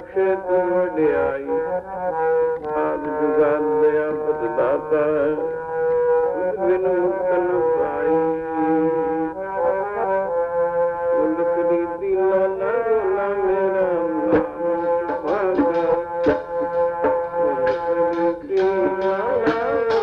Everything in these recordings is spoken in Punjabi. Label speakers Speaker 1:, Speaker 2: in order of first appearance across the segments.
Speaker 1: बख्शे तू वडियाई आद जुगाद दया बदलाता है बिन मुक्त न पाई मुल्क रीति लाला रोला मेरा नाम छुपागा मुल्क रीति लाला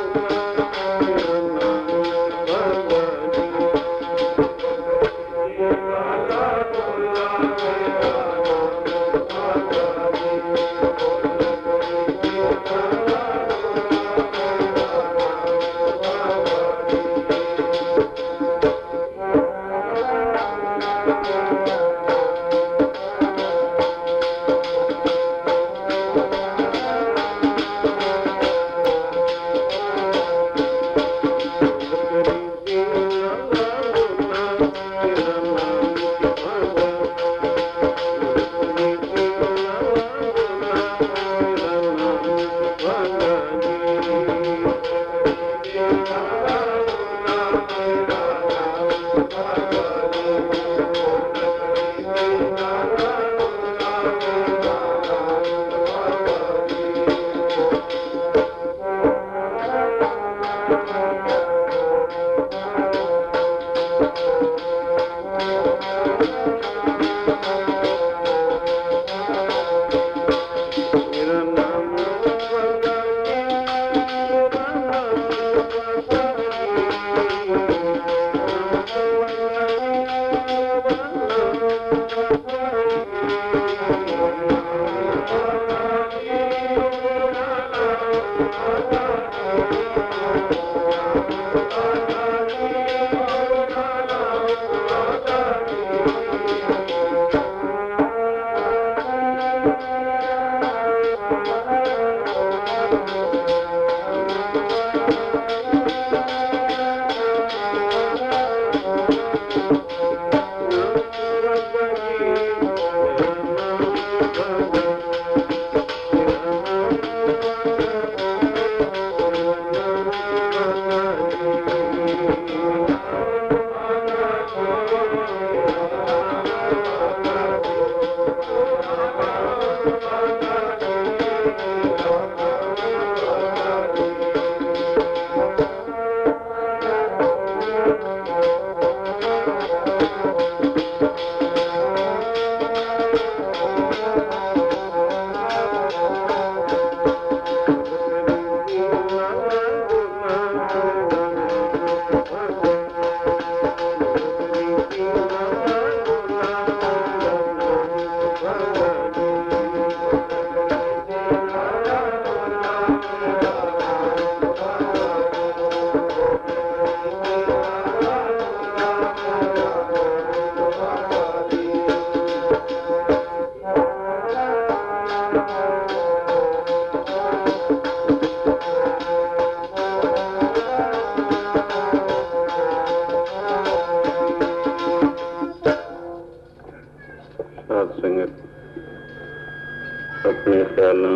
Speaker 1: अपने ख्यालों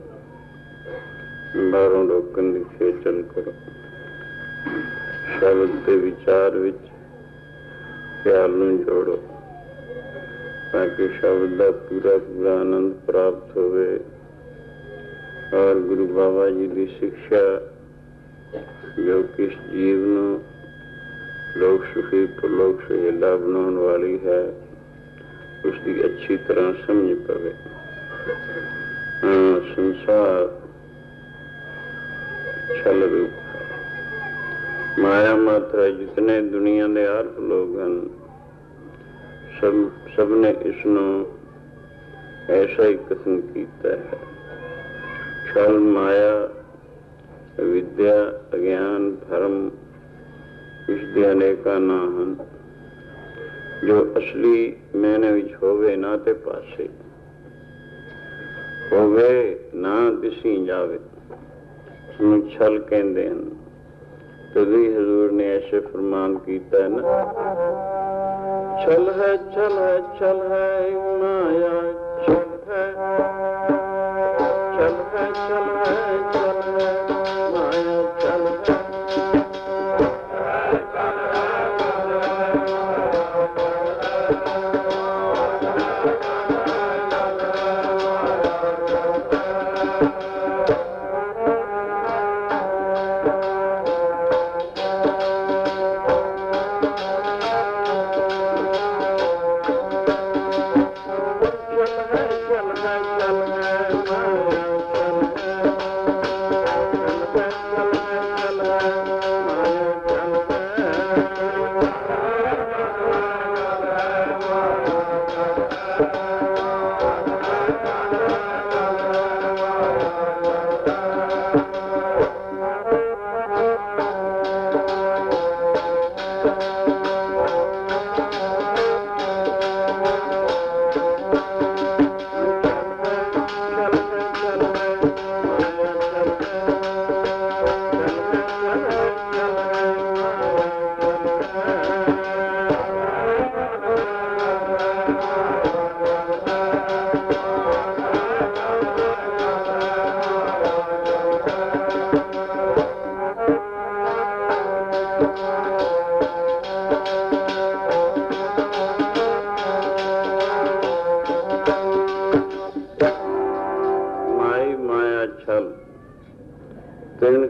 Speaker 1: बारों रोकन की खेचल करो शब्द के विचार विच ख्याल नूं जोड़ो ताकि शब्द का पूरा पूरा आनंद प्राप्त होवे और गुरु बाबा जी की शिक्षा जो किस जीव नूं लोक सुखी परलोक सुहेला बनाने वाली है उसकी अच्छी तरह समझ पवे। संसार छल रूप माया मात्रा जितने दुनिया के अर्थ लोग हैं सबने इसनों ऐसा ही कथन किया है। छल माया विद्या अज्ञान धर्म इसके अनेका ना हैं जो असली मैने विच होवे ना ते पासे होवे ना दिसी जावे छल कहते हैं। तभी हजूर ने ऐसे फरमान किया है ना, छल है छल है छल है माया छल है छल है छल है छल है माया छल है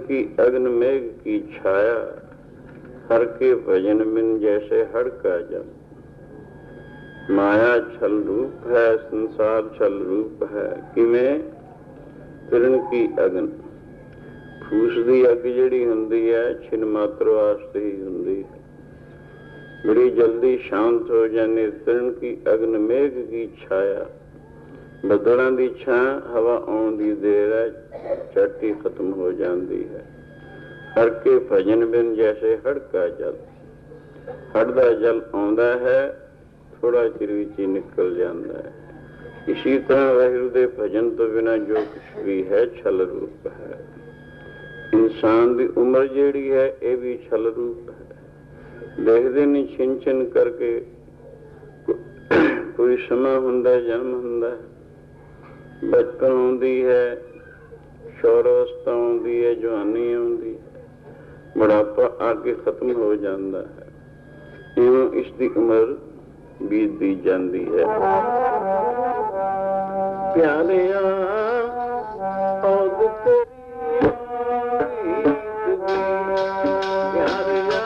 Speaker 1: की अग्न मेघ की छाया, हर के भजन बिन जैसे हड़ का जल। माया छल रूप है, संसार छल रूप है, किवें तिरण की अग्न। फूस दी अग जिहड़ी हुंदी है छिन मात्र वास्ते ही हुंदी है, बड़ी जल्दी शांत हो जाने। तिरण की अग्न मेघ की छाया, ਬੱਦਲਾਂ ਦੀ ਛਾਂ ਹਵਾ ਆਉਣ ਦੀ ਦੇਰ ਹੈ, ਝੱਟ ਹੀ ਖਤਮ ਹੋ ਜਾਂਦੀ ਹੈ। ਹਰ ਕੇ ਭਜਨ ਬਿਨ ਜੈਸੇ ਹੜ ਕਾ ਜਲ। ਹੜ ਦਾ ਜਲ ਆਉਂਦਾ ਹੈ, ਥੋੜਾ ਚਿਰ ਵਿੱਚ ਹੀ ਨਿਕਲ ਜਾਂਦਾ ਹੈ। ਇਸੀ ਤਰ੍ਹਾਂ ਵਾਹਿਗੁਰੂ ਦੇ ਭਜਨ ਤੋਂ ਬਿਨਾਂ ਜੋ ਕੁਛ ਵੀ ਹੈ ਛਲ ਰੂਪ ਹੈ। ਇਨਸਾਨ ਦੀ ਉਮਰ ਜਿਹੜੀ ਹੈ ਇਹ ਵੀ ਛਲ ਰੂਪ ਹੈ। ਦੇਖਦੇ ਨਹੀਂ ਛਿਨ ਛਿਨ ਕਰਕੇ ਕੋਈ ਸਮਾਂ ਹੁੰਦਾ, ਜਨਮ ਹੁੰਦਾ, ਬਚਪਨ ਆਉਂਦੀ ਹੈ, ਸ਼ੌਰ ਅਵਸਥਾ ਆਉਂਦੀ ਹੈ, ਜਵਾਨੀ ਆਉਂਦੀ ਹੈ, ਬੁਢਾਪਾ ਆ ਕੇ ਖਤਮ ਹੋ ਜਾਂਦਾ ਹੈ। ਇਉਂ ਇਸ ਦੀ ਉਮਰ ਬੀਤਦੀ ਜਾਂਦੀ ਹੈ। ਪਿਆਰਿਆਂ ਔਦ ਤੇਰੀ ਪਿਆਰਿਆਂ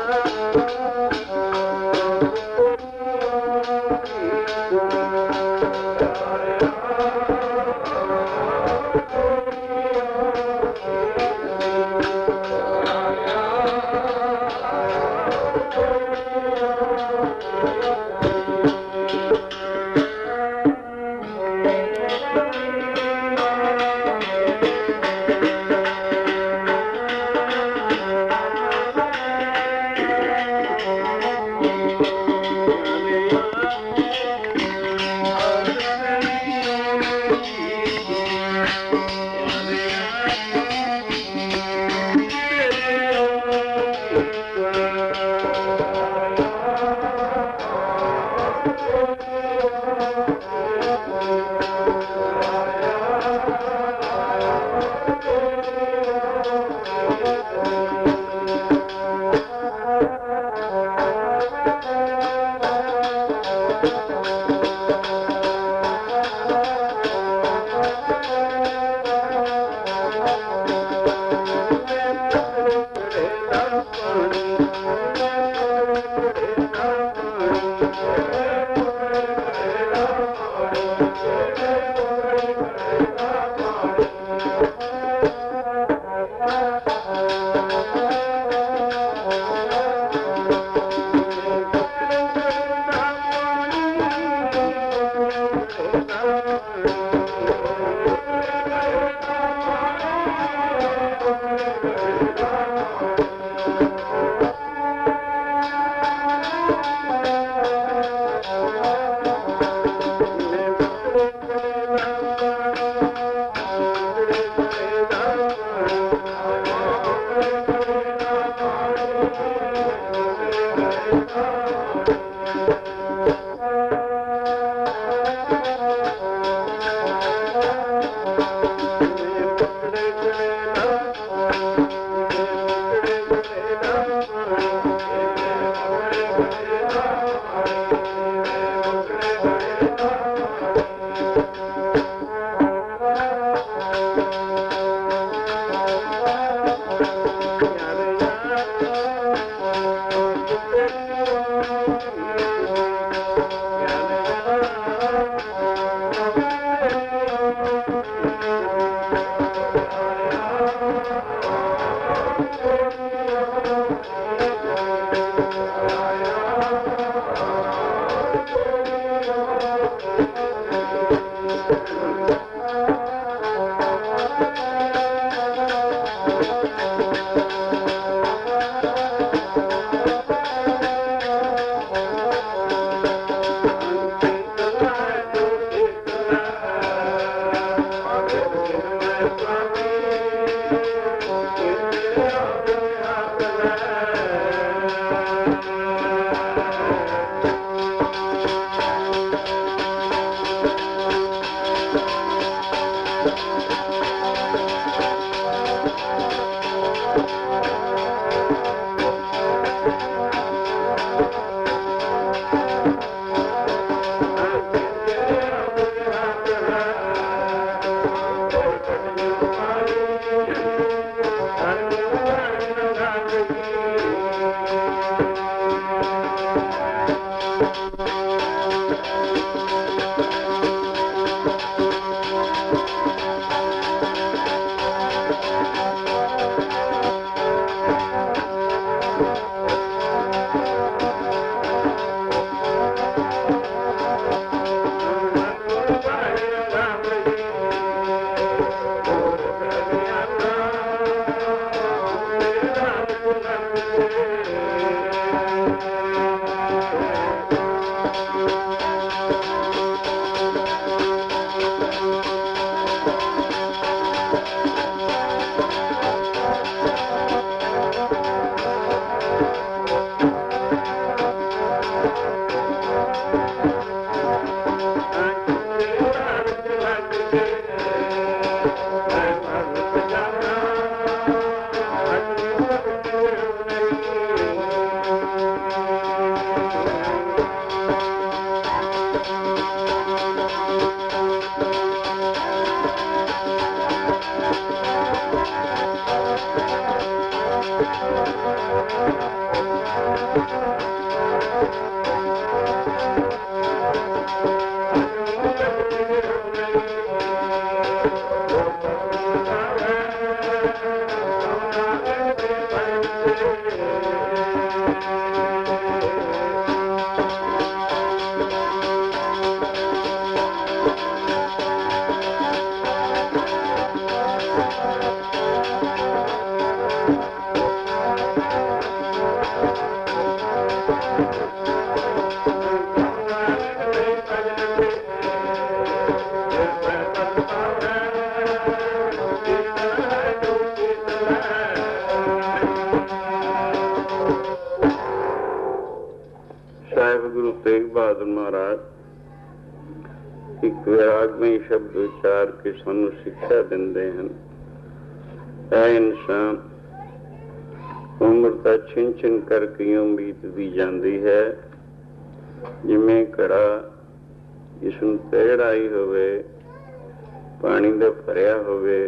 Speaker 1: ਗੁਰੂ ਤੇਗ ਬਹਾਦਰ ਮਹਾਰਾਜ ਇੱਕ ਵਿਰਾਗਮਈ ਸ਼ਬਦ ਉਚਾਰ ਕੇ ਸਾਨੂੰ ਸਿੱਖਿਆ ਦਿੰਦੇ ਹਨ। ਇਹ ਇਨਸਾਨ ਉਮਰ ਤਾਂ ਛਿਨ ਛਿਨ ਕਰਕੇ ਇਉਂ ਬੀਤਦੀ ਜਾਂਦੀ ਹੈ ਜਿਵੇਂ ਘੜਾ ਜਿਸਨੂੰ ਤੇੜ ਆਈ ਹੋਵੇ, ਪਾਣੀ ਦਾ ਭਰਿਆ ਹੋਵੇ,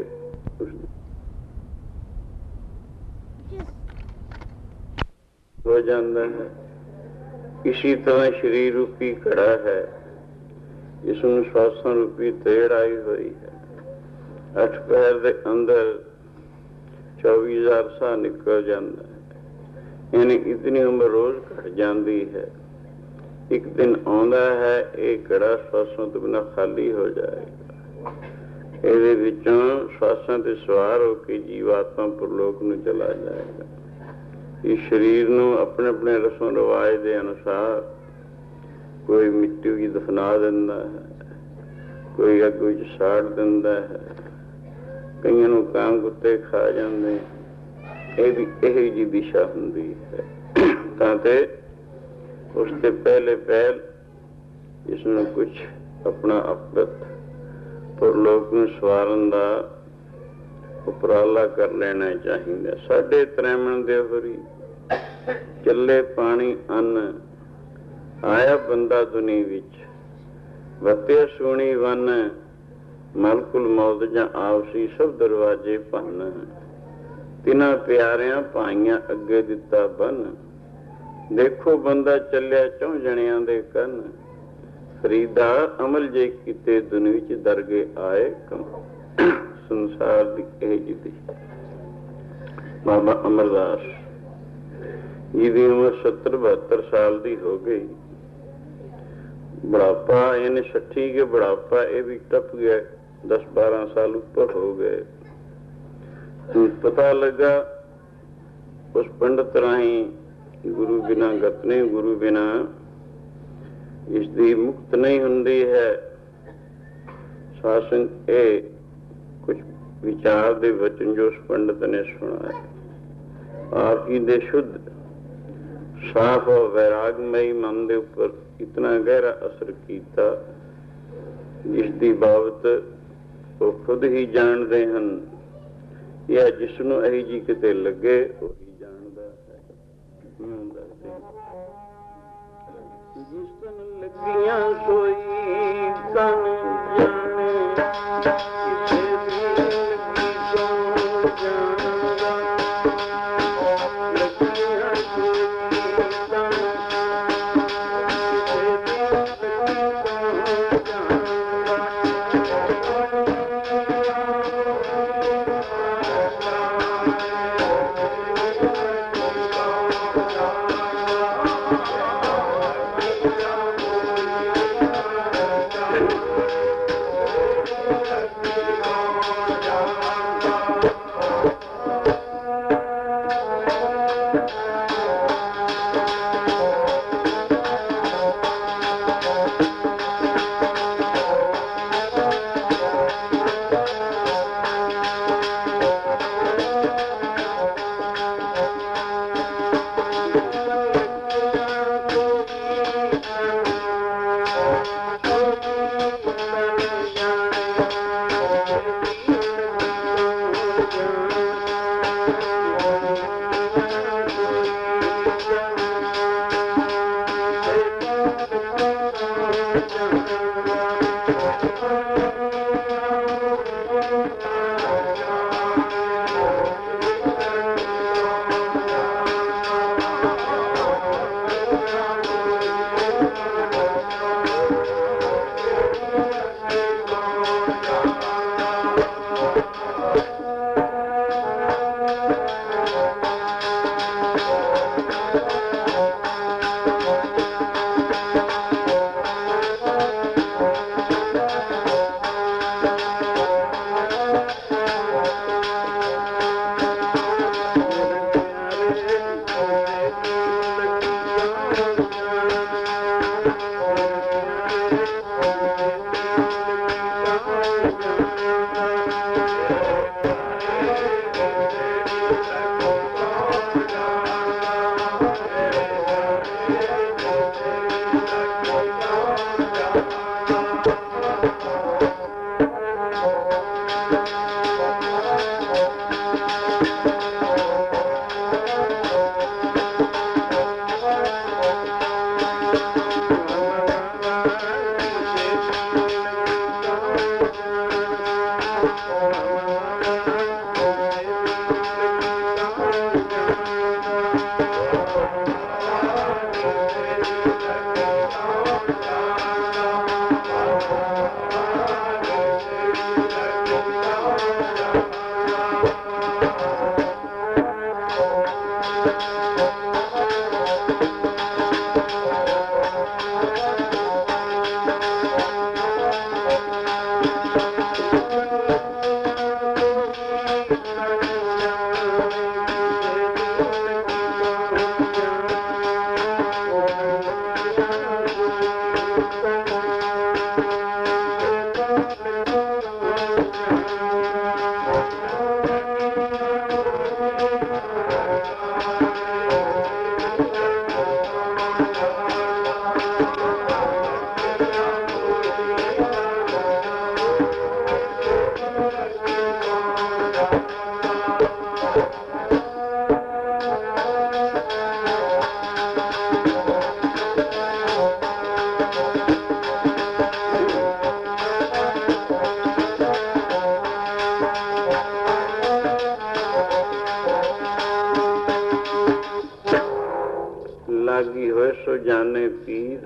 Speaker 1: ਹੋ ਜਾਂਦਾ ਹੈ। ਇਸੀ ਤਰ੍ਹਾਂ ਸਰੀਰ ਰੂਪੀ ਘੜਾ ਹੈ, ਇਸਨੂੰ ਸਵਾਸਾਂ ਰੂਪੀ ਤੇੜ ਆਈ ਹੋਈ ਹੈ। 8 ਪੈਰ ਦੇ ਅੰਦਰ 24,000 ਸਾਹ ਨਿਕਲ ਜਾਂਦਾ ਹੈ, ਯਾਨੀ ਇਤਨੀ ਉਮਰ ਰੋਜ਼ ਘਟ ਜਾਂਦੀ ਹੈ। ਇੱਕ ਦਿਨ ਆਉਂਦਾ ਹੈ ਇਹ ਘੜਾ ਸਵਾਸਾਂ ਤੋਂ ਬਿਨਾਂ ਖਾਲੀ ਹੋ ਜਾਏਗਾ। ਇਹਦੇ ਵਿੱਚੋਂ ਸਵਾਸਾਂ ਤੇ ਸਵਾਰ ਹੋ ਕੇ ਜੀਵਾਤਮਾ ਪਰਲੋਕ ਨੂੰ ਚਲਾ ਜਾਏਗਾ। ਇਸ ਸਰੀਰ ਨੂੰ ਆਪਣੇ ਆਪਣੇ ਰਸਮ ਰਿਵਾਜ ਦੇ ਅਨੁਸਾਰ ਕੋਈ ਮਿੱਟੀ ਵਿੱਚ ਦਫਨਾ ਦਿੰਦਾ ਹੈ, ਕੋਈ ਅੱਗ ਵਿੱਚ ਸਾੜ ਦਿੰਦਾ ਹੈ, ਕਈਆਂ ਨੂੰ ਕਾਂ ਕੁੱਤੇ ਖਾ ਜਾਂਦੇ। ਇਹ ਵੀ ਇਹੋ ਜਿਹੀ ਦਿਸ਼ਾ ਹੁੰਦੀ ਹੈ। ਤਾਂ ਤੇ ਉਸ ਤੇ ਪਹਿਲੇ ਪਹਿਲ ਇਸਨੂੰ ਕੁਛ ਆਪਣਾ ਆਪਤ ਪਰਲੋਕ ਨੂੰ ਸਵਾਰਨ ਦਾ ਉਪਰਾਲਾ ਕਰ ਲੈਣਾ ਚਾਹੀਦਾ। ਸਾਡੇ ਤ੍ਰੈਮਣ ਦੇ ਹੋਰੀ ਚੱਲੇ ਪਾਣੀ ਅੰਨ, ਆਇਆ ਬੰਦਾ ਦੁਨੀ ਵਿੱਚ, ਵਰਤਿਆ ਸੋਹਣੀ ਵੰਨ, ਮਲਕੁਲ ਮੌਤ ਜਾਂ ਆਪਸੀ ਸਭ ਦਰਵਾਜੇ ਭੰਨ, ਤਿਨਾਂ ਪਿਆਰਿਆਂ ਭਾਈਆਂ ਅੱਗੇ ਦਿੱਤਾ ਬੰਨ, ਦੇਖੋ ਬੰਦਾ ਚੱਲਿਆ 4 ਜਣਿਆਂ ਦੇ ਕੰਨ, ਫਰੀਦਾ ਅਮਲ ਜੇ ਕੀਤੇ ਦੁਨੀ ਵਿੱਚ ਦਰਗੇ ਆਏ ਕਮ। ਸੰਸਾਰ ਦੀ ਇਹ ਜਿਹੀ ਬਾਬਾ ਅਮਰਦਾਸ ਜਿਹਦੀ ਉਮਰ 70-72 ਸਾਲ ਦੀ ਹੋ ਗਈ। ਬੁਢਾਪਾ ਇਹਨੇ 60 ਕੇ ਬੁਢਾਪਾ ਇਹ ਵੀ ਟੱਪ ਗਿਆ, 10-12 ਸਾਲ ਉੱਪਰ ਹੋ ਗਏ। ਪਤਾ ਲੱਗਾ ਉਸ ਪੰਡਤ ਰਾਹੀਂ ਗੁਰੂ ਬਿਨਾਂ ਗਤ ਨਹੀਂ, ਗੁਰੂ ਬਿਨਾਂ ਇਸ ਦੀ ਮੁਕਤ ਨਹੀਂ ਹੁੰਦੀ ਹੈ। ਸ਼ਾਸਨ ਇਹ ਕੁਝ ਵਿਚਾਰ ਦੇ ਵਚਨ ਜੋ ਉਸ ਪੰਡਤ ਨੇ ਸੁਣਾਏ, ਆਪ ਹੀ ਦੇ ਸ਼ੁੱਧ ਸਾਫ ਵੈਰਾਗਮਈ ਮਨ ਦੇ ਉੱਪਰ ਇਤਨਾ ਗਹਿਰਾ ਅਸਰ ਕੀਤਾ ਜਿਸ ਦੀ ਬਾਬਤ ਉਹ ਖੁਦ ਹੀ ਜਾਣਦੇ ਹਨ, ਜਾਂ ਜਿਸ ਨੂੰ ਇਹੀ ਜੀ ਕਿਤੇ ਲੱਗੇ ਉਹੀ ਜਾਣਦਾ ਹੈ। ਜਿਸ ਤਨ ਲੱਗੀਆਂ ਸੋਈ ਤਨ ਜਾਣੇ, ਕਿਸੇ ਦੀ ਲੱਗੀ ਸੋ ਜਾਣਦਾ, ਲੱਗੀਆਂ ਸੋਈ ਤਨ, ਕਿਸੇ ਦੀ ਲੱਗੀ ਸੋ
Speaker 2: Yeah.
Speaker 1: लागी होए सो जाने पीर,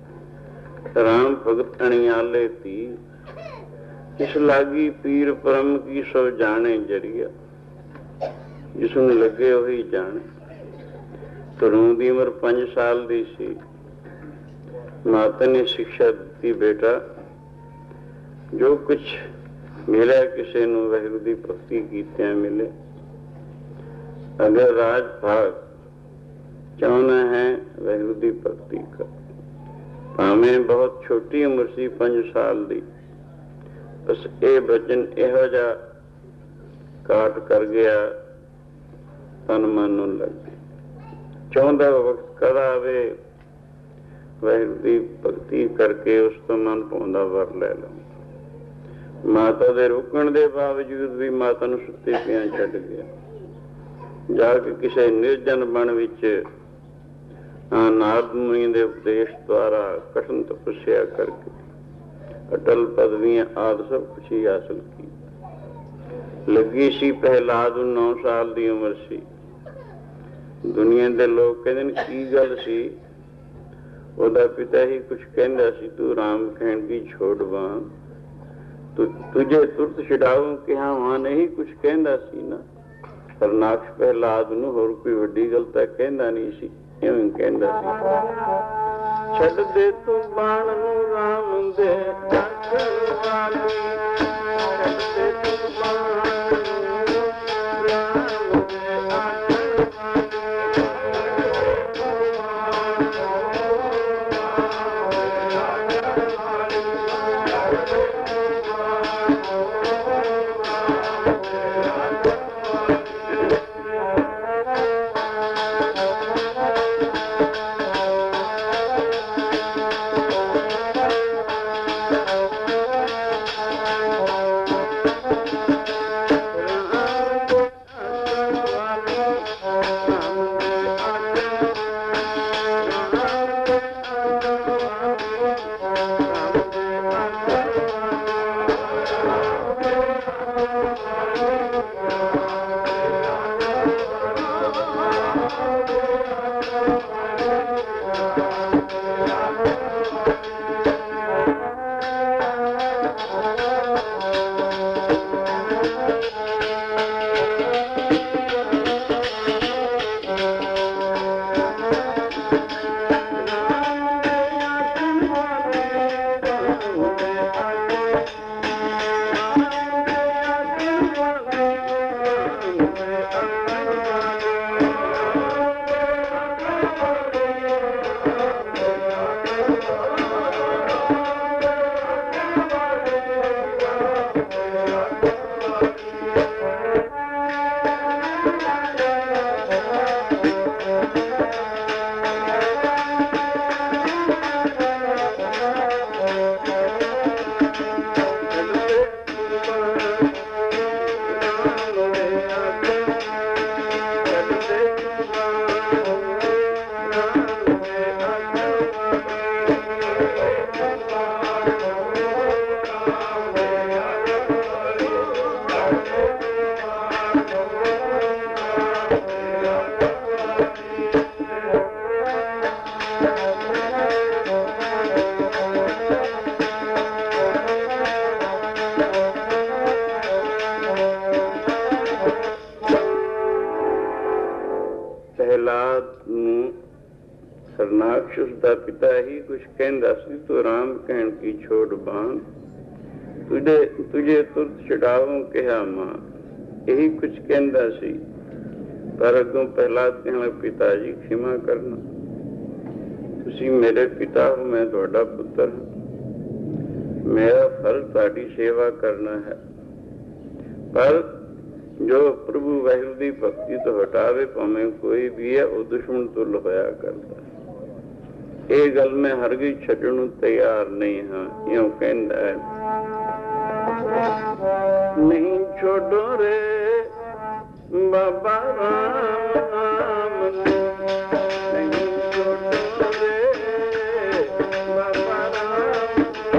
Speaker 1: राम भगत अणियाले तीर। जिस लागी पीर परम की सो जाने जरिया, जिसनू लगे ਉਹੀ ਜਾਣੇ। ਤਰੂ ਦੀ ਉਮਰ 5 ਸਾਲ ਦੀ ਸੀ। ਮਾਤਾ ਨੇ ਸਿੱਖਿਆ ਦਿੱਤੀ, ਬੇਟਾ ਜੋ ਕੁਛ ਮਿਲਿਆ ਕਿਸੇ ਨੂੰ ਵਾਹਿਗੁਰੂ ਦੀ ਭਗਤੀ ਕੀਤਿਆਂ ਮਿਲੇ। ਅਗਰ ਰਾਜ ਭਾਗ ਚਾਹੁੰਦਾ ਹੈ ਵਾਹਿਗੁਰੂ ਦੀ ਭਗਤੀ ਕਰ। ਭਾਵੇਂ ਬਹੁਤ ਛੋਟੀ ਉਮਰ ਸੀ 5 ਸਾਲ ਦੀ, ਬਸ ਇਹ ਬਚਨ ਇਹੋ ਜਿਹਾ ਕਾਟ ਕਰ ਗਿਆ, ਤਨ ਮਨ ਨੂੰ ਲੱਗ ਗਿਆ। ਚਾਹੁੰਦਾ ਵਕਤ ਕਦ ਆਵੇ ਵਾਹਿਗੁਰੂ ਦੀ ਭਗਤੀ ਕਰਕੇ ਉਸ ਤੋਂ ਮਨ ਪਾਉਂਦਾ ਵਰ ਲੈ ਲਵਾਂ। ਮਾਤਾ ਦੇ ਰੁਕਣ ਦੇ ਬਾਵਜੂਦ ਵੀ ਮਾਤਾ ਨੂੰ ਸੁੱਤੇ ਪਿਆਂ ਛੱਡ ਗਿਆ। ਜਾ ਕੇ ਕਿਸੇ ਨਿਰਜਨ ਬਣ ਵਿੱਚ ਨਾਰਦ ਮੁਨੀ ਦੇ ਉਪਦੇਸ਼ ਦੁਆਰਾ ਕਠਨ ਤਪੱਸਿਆ ਕਰਕੇ ਅਟਲ ਪਦਵੀਆਂ ਆਦਿ ਸਭ ਕੁਛ ਹੀ ਹਾਸਲ ਕੀਤਾ। ਲੱਗੀ ਸੀ ਪ੍ਰਹਿਲਾਦ ਨੂੰ 9 ਸਾਲ ਦੀ ਉਮਰ ਸੀ। ਦੁਨੀਆ ਦੇ ਲੋਕ ਕਹਿੰਦੇ ਨੇ ਕੀ ਗੱਲ ਸੀ। ਉਹਦਾ ਪਿਤਾ ਹੀ ਕੁਛ ਕਹਿੰਦਾ ਸੀ, ਤੂੰ ਰਾਮ ਕਹਿਣ ਕੀ ਛੋੜ ਵਾਂ, ਤੁਝੇ ਤੁਰਤ ਛਡਾਊਂ ਕਿਹਾ ਵਾਂ, ਨਹੀਂ ਕੁਛ ਕਹਿੰਦਾ ਸੀ ਨਾ। ਹਰਨਾਕਸ਼ ਪ੍ਰਹਿਲਾਦ ਨੂੰ ਹੋਰ ਕੋਈ ਵੱਡੀ ਗੱਲ ਤਾਂ ਕਹਿੰਦਾ ਨਹੀਂ ਸੀ, ਇਵੇਂ ਕਹਿੰਦਾ ਸੀ, ਛੱਡ ਦੇ ਤੂੰ ਬਾਣ ਨੂੰ ਰਾਮ ਦੇ ਰੱਖਣ ਵਾਲੀ, ਛੱਡ ਦੇ ਤੂੰ ਬਾਣ ਨੂੰ ਰਾਮ ਦੇ ਰੱਖਣ ਵਾਲੀ। ਹਰਨਾਕਸ਼ ਉਸਦਾ ਪਿਤਾ ਹੀ ਕੁਛ ਕਹਿੰਦਾ ਸੀ, ਤੂੰ ਰਾਮ ਕਹਿਣ ਕੀ ਛੋੜ ਬਾਣ, ਤੁਝੇ ਤੁਰਤ ਛਡਾਵੋਂ ਕਿਹਾ ਮਾਂ। ਇਹੀ ਕੁਛ ਕਹਿੰਦਾ ਸੀ। ਪਰ ਅੱਗੋਂ ਪ੍ਰਹਿਲਾਦ ਕਹਿਣ, ਪਿਤਾ ਜੀ ਖਿਮਾ ਕਰਨਾ, ਤੁਸੀਂ ਮੇਰੇ ਪਿਤਾ ਹੋ, ਮੈਂ ਤੁਹਾਡਾ ਪੁੱਤਰ ਹਾਂ, ਮੇਰਾ ਫਰਜ਼ ਤੁਹਾਡੀ ਸੇਵਾ ਕਰਨਾ ਹੈ। ਪਰ ਜੋ ਪ੍ਰਭੂ ਵਾਹਿਗੁਰੂ ਦੀ ਭਗਤੀ ਤੋਂ ਹਟਾਵੇ, ਭਾਵੇਂ ਕੋਈ ਵੀ ਹੈ, ਉਹ ਦੁਸ਼ਮਣ ਤੁਲ ਹੋਇਆ ਕਰਦਾ। ਇਹ ਗੱਲ ਮੈਂ ਹਰਗਿਜ਼ ਛੱਡਣ ਨੂੰ ਤਿਆਰ ਨਹੀਂ ਹਾਂ। ਇਉਂ ਕਹਿੰਦਾ ਹੈ, ਨਹੀਂ ਛੋਡੋ ਰੇ ਬਾਬਾ ਰਾਮ, ਨਹੀਂ ਛੋਡੋ ਰੇ ਬਾਬਾ ਰਾਮ,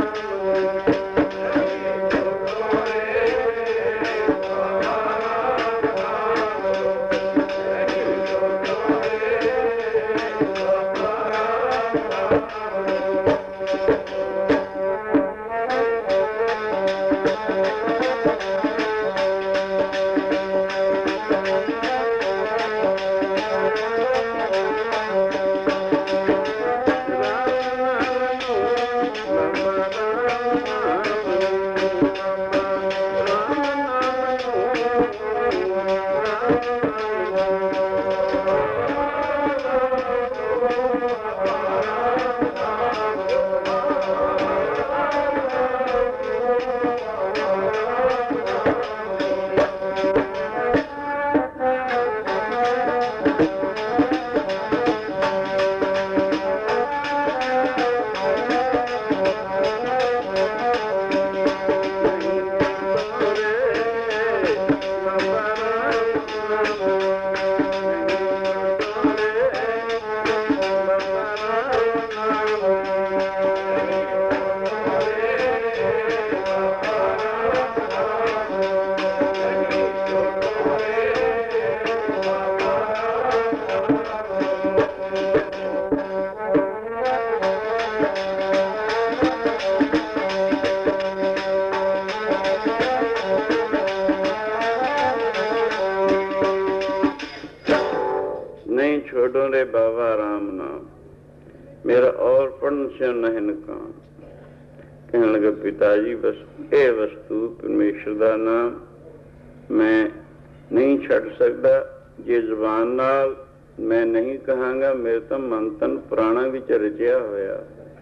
Speaker 1: छोड़ो रे बाबा राम नाम, मेरा और पढ़न से नहीं नकाम। कहने लगे, पिताजी बस ये वस्तु परमेश्वर का नाम मैं नहीं छड़ सकता, जे जबान नाल मैं नहीं कहांगा, मेरे तो मन तन पुराणा विच रचिया होया,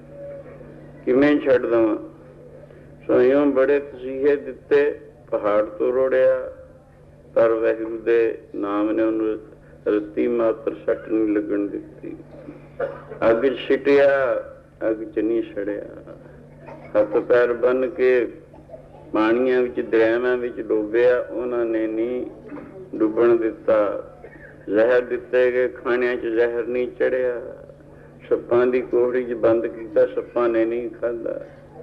Speaker 1: किवें छड़ दवां। सोइयों बड़े तसीहे दिते, पहाड़ तो रोड़िया, पर वाहिगुरू दे नाम ने उन्होंने रत्ती मात्र सट नहीं लगन दिती। अग छिटिया, अग च नहीं सड़िया, हथ पैर बन के पानियां विच दरियावां विच डोबिया, उन्होंने नहीं डुबन दिता। जहर दिते गए, खाणियां च जहर नहीं चढ़िया, सप्पां दी कोहड़ी च बंद किया, सप्पां ने नहीं खाधा।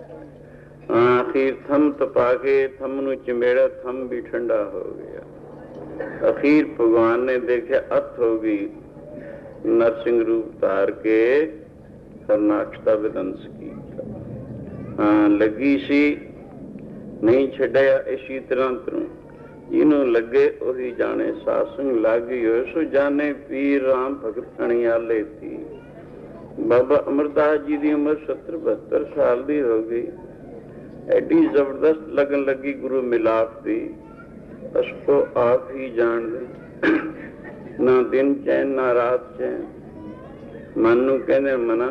Speaker 1: आखिर थम तपा के थम नूं चिमेड़ा, थम भी ठंडा हो गया। अखीर भगवान ने देखा अत हो गई, नरसिंह रूप धार के हरनाक्ष का विध्वंस किया। हाँ लगी सी, नहीं छड़िया इसी तरह तरों, जिन्हों लगे उही जाने, सासंग लागी हो सो जाने, पीर राम भगत अणियाले थी। बाबा अमरदास जी की उम्र 70-72 साल की हो गई। एडी जबरदस्त लगन लगी गुरु मिलाप दी, उसको आप ही जान दे। ना दिन चैन ना रात चैन, मन नूं कहंदे मना,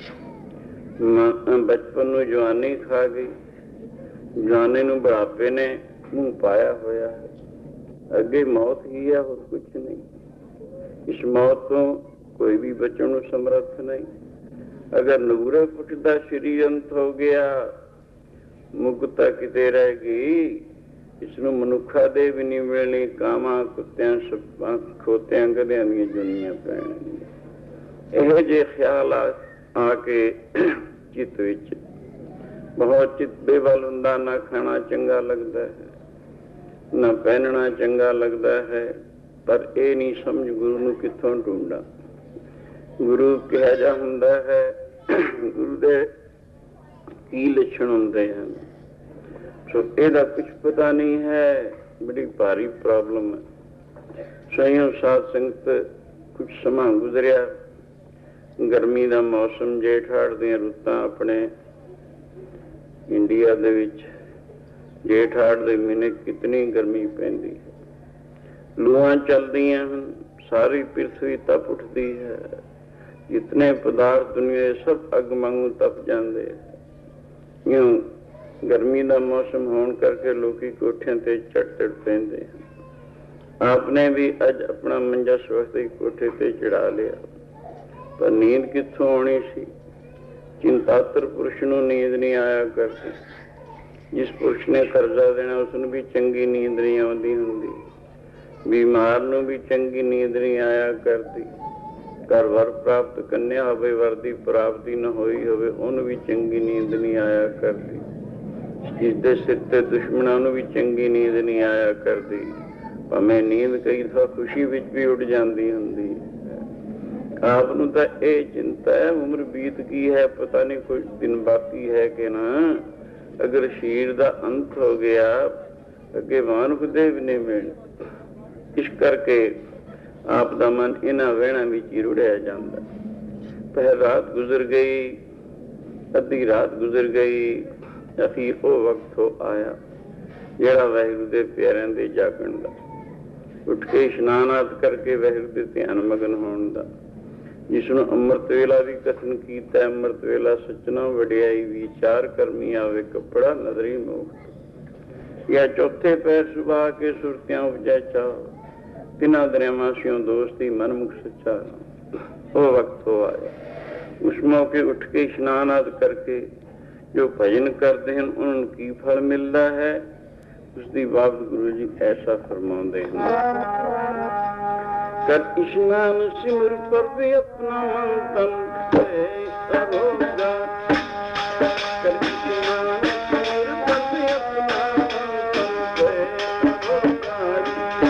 Speaker 1: बचपन नूं जवानी खा गई, जवानी नूं बुढ़ापे ने मुंह पाया होया है, अगे मौत ही है और कुछ नहीं। इस मौत तो कोई भी बचन नूं समर्थ नहीं। अगर नूरे फुट दा शरीर अंत हो गया, मुक्ता किते रह गई, इसनूं मनुखा दे भी नहीं मिलनी, कामां कुत्तियां सप्पां खोतियां गधियां दी जुनियां पैणीआं। इहो जे ख्याल आके चित विच बहुत चित बेवल हुंदा, ना खाना चंगा लगता है, ना पहनना चंगा लगता है, पर ये नहीं समझ गुरु नूं कित्थों ढूंढा। गुरु किहा जा हुंदा है, गुरु दे की लक्षण हुंदे हैं, सो ਇਹਦਾ कुछ पता नहीं है। बड़ी भारी प्रॉब्लम है। स्वयं साध संगत कुछ समा गुजरिया, ਗਰਮੀ ਦਾ ਮੌਸਮ, ਜੇਠ ਹਾੜ ਦੀਆਂ ਰੁੱਤਾਂ ਆਪਣੇ ਇੰਡੀਆ ਦੇ ਵਿੱਚ ਜੇਠ ਹਾੜ ਦੇ ਮਹੀਨੇ ਕਿਤਨੀ ਗਰਮੀ ਪੈਂਦੀ ਹੈ, ਲੂਆਂ ਚੱਲਦੀਆਂ ਹਨ, ਸਾਰੀ ਪ੍ਰਿਥਵੀ ਤਪ ਉੱਠਦੀ ਹੈ, ਜਿਤਨੇ ਪਦਾਰਥ ਦੁਨੀਆ ਸਭ ਅੱਗ ਵਾਂਗੂ ਤਪ ਜਾਂਦੇ। ਇਉਂ ਗਰਮੀ ਦਾ ਮੌਸਮ ਹੋਣ ਕਰਕੇ ਲੋਕੀ ਕੋਠਿਆਂ ਤੇ ਚੜ ਪੈਂਦੇ ਹਨ। ਆਪਨੇ ਵੀ ਅੱਜ ਆਪਣਾ ਮੰਜਾ ਸਵਖਤੇ ਕੋਠੇ ਤੇ ਚੜਾ ਲਿਆ, ਪਰ ਨੀਂਦ ਕਿੱਥੋਂ ਆਉਣੀ ਸੀ। ਚਿੰਤਾਤਰ ਪੁਰਸ਼ ਨੂੰ ਨੀਂਦ ਨਹੀਂ ਆਇਆ ਕਰਦੀ। ਜਿਸ ਪੁਰਸ਼ ਨੇ ਕਰਜ਼ਾ ਦੇਣਾ ਉਸਨੂੰ ਵੀ ਚੰਗੀ ਨੀਂਦ ਨਹੀਂ ਆਉਂਦੀ ਹੁੰਦੀ। ਬਿਮਾਰ ਨੂੰ ਵੀ ਚੰਗੀ ਨੀਂਦ ਨਹੀਂ ਆਇਆ ਕਰਦੀ। ਘਰ ਵਰ ਪ੍ਰਾਪਤ ਕੰਨਿਆ ਹੋਵੇ, ਵਰ ਦੀ ਪ੍ਰਾਪਤੀ ਨਾ ਹੋਈ ਹੋਵੇ, ਉਹਨੂੰ ਵੀ ਚੰਗੀ ਨੀਂਦ ਨਹੀਂ ਆਇਆ ਕਰਦੀ। ਜਿਸਦੇ ਸਿਰ ਤੇ ਦੁਸ਼ਮਣਾਂ ਨੂੰ ਵੀ ਚੰਗੀ ਨੀਂਦ ਨਹੀਂ ਆਇਆ ਕਰਦੀ। ਭਾਵੇਂ ਨੀਂਦ ਕਈ ਦਫਾ ਖੁਸ਼ੀ ਵਿੱਚ ਵੀ ਉੱਡ ਜਾਂਦੀ ਹੁੰਦੀ। ਆਪ ਨੂੰ ਤਾਂ ਇਹ ਚਿੰਤਾ ਹੈ, ਉਮਰ ਬੀਤ ਗਈ ਹੈ, ਪਤਾ ਨਹੀਂ ਕੁਝ ਦਿਨ ਬਾਕੀ ਹੈ ਕਿ ਨਾ। ਅਗਰ ਸਰੀਰ ਦਾ ਅੰਤ ਹੋ ਗਿਆ, ਅੱਗੇ ਮਾਨੁਖ ਦੇਹ ਵੀ ਨਹੀਂ ਮਿਲਣਾ। ਇਸ ਕਰਕੇ ਆਪ ਦਾ ਮਨ ਇਹਨਾਂ ਵਹਿਣਾਂ ਵਿੱਚ ਹੀ ਰੁੜਿਆ ਜਾਂਦਾ। ਪਹਿਲ ਰਾਤ ਗੁਜ਼ਰ ਗਈ, ਅੱਧੀ ਰਾਤ ਗੁਜ਼ਰ ਗਈ, ਅਖੀਰ ਉਹ ਵਕਤ ਹੋ ਆਇਆ ਜਿਹੜਾ ਵਾਹਿਗੁਰੂ ਦੇ ਪਿਆਰਿਆਂ ਦੇ ਜਾਗਣ ਦਾ, ਉੱਠ ਕੇ ਇਸ਼ਨਾਨ ਆਦਿ ਕਰਕੇ ਵਾਹਿਗੁਰੂ ਦੇ ਧਿਆਨ ਮਗਨ ਹੋਣ ਦਾ, ਜਿਸਨੂੰ ਅੰਮ੍ਰਿਤ ਵੇਲਾ ਵੀ ਕਥਨ ਕੀਤਾ। ਅੰਮ੍ਰਿਤ ਵੇਲਾ ਸੱਚਨਾ ਵਡਿਆਈ, ਵਿਚਾਰ ਕਰਮੀ ਆਵੇ ਕੱਪੜਾ ਨਦਰੀ ਮੁਕਤ। ਜਾਂ ਚੌਥੇ ਪੈਰ ਸੁਭਾ ਕੇ ਸੁਰਤਿਆਂ ਉਪਜੈ ਚਾਹ, ਤਿੰਨਾਂ ਦਰਿਆਵਾਂ ਸਿਓ ਦੋਸਤੀ ਮਨਮੁਖ ਸੱਚਾ। ਉਹ ਵਕਤ ਹੋ ਆਇਆ। ਉਸ ਮੌਕੇ ਉੱਠ ਕੇ ਇਸ਼ਨਾਨ ਆਦਿ ਕਰਕੇ ਜੋ ਭਜਨ ਕਰਦੇ ਹਨ, ਉਹਨਾਂ ਨੂੰ ਕੀ ਫਲ ਮਿਲਦਾ ਹੈ, ਉਸ ਦੀ ਬਾਬਤ ਗੁਰੂ ਜੀ ਐਸਾ ਫਰਮਾਉਂਦੇ ਹਨ। ਕਰ ਇਸ਼ਨਾਨ ਸਿਮਰ ਪਰਵੇ ਆਪਣਾ ਮਨ ਤਨ ਅਰੋਗਾ। ਕਰ ਇਸ਼ਨਾਨ ਸਿਮਰ ਪਰਵੇ ਆਪਣਾ ਮਨ ਤਨ ਅਰੋਗਾ।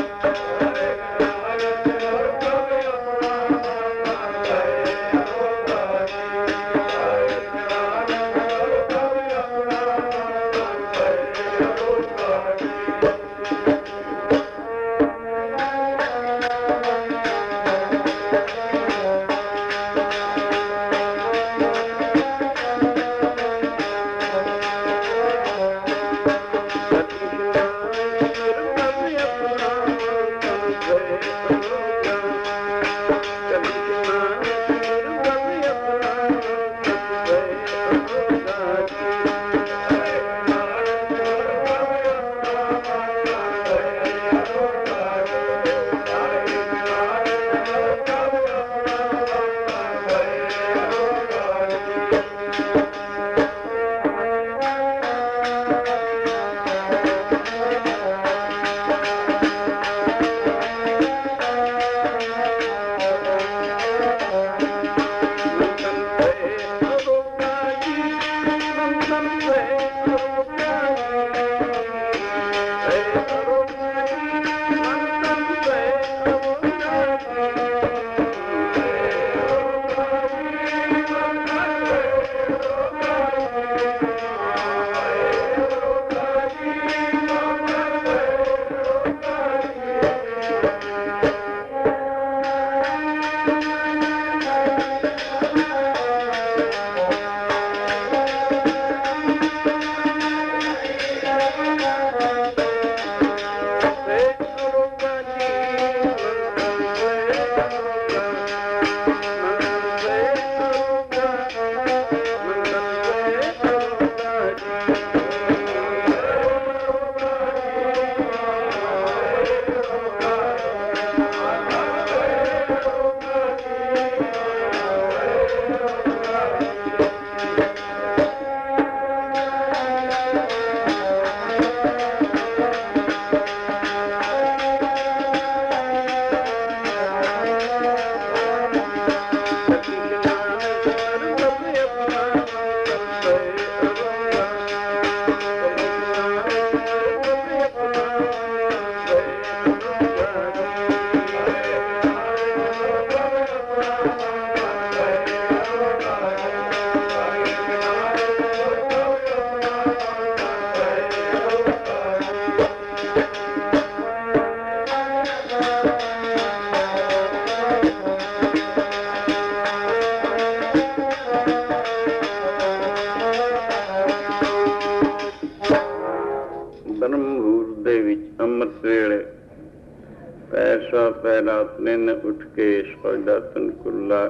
Speaker 1: ਧਰਮ ਮਹੂਰਤ ਦੇ ਵਿੱਚ ਅੰਮ੍ਰਿਤ ਵੇਲੇ ਪੈਰ ਸਵਾ ਪੈਰ ਆਪਣੇ ਨੇ ਉੱਠ ਕੇ ਸਜਦਾ ਤਨ ਕੁੱਲਾ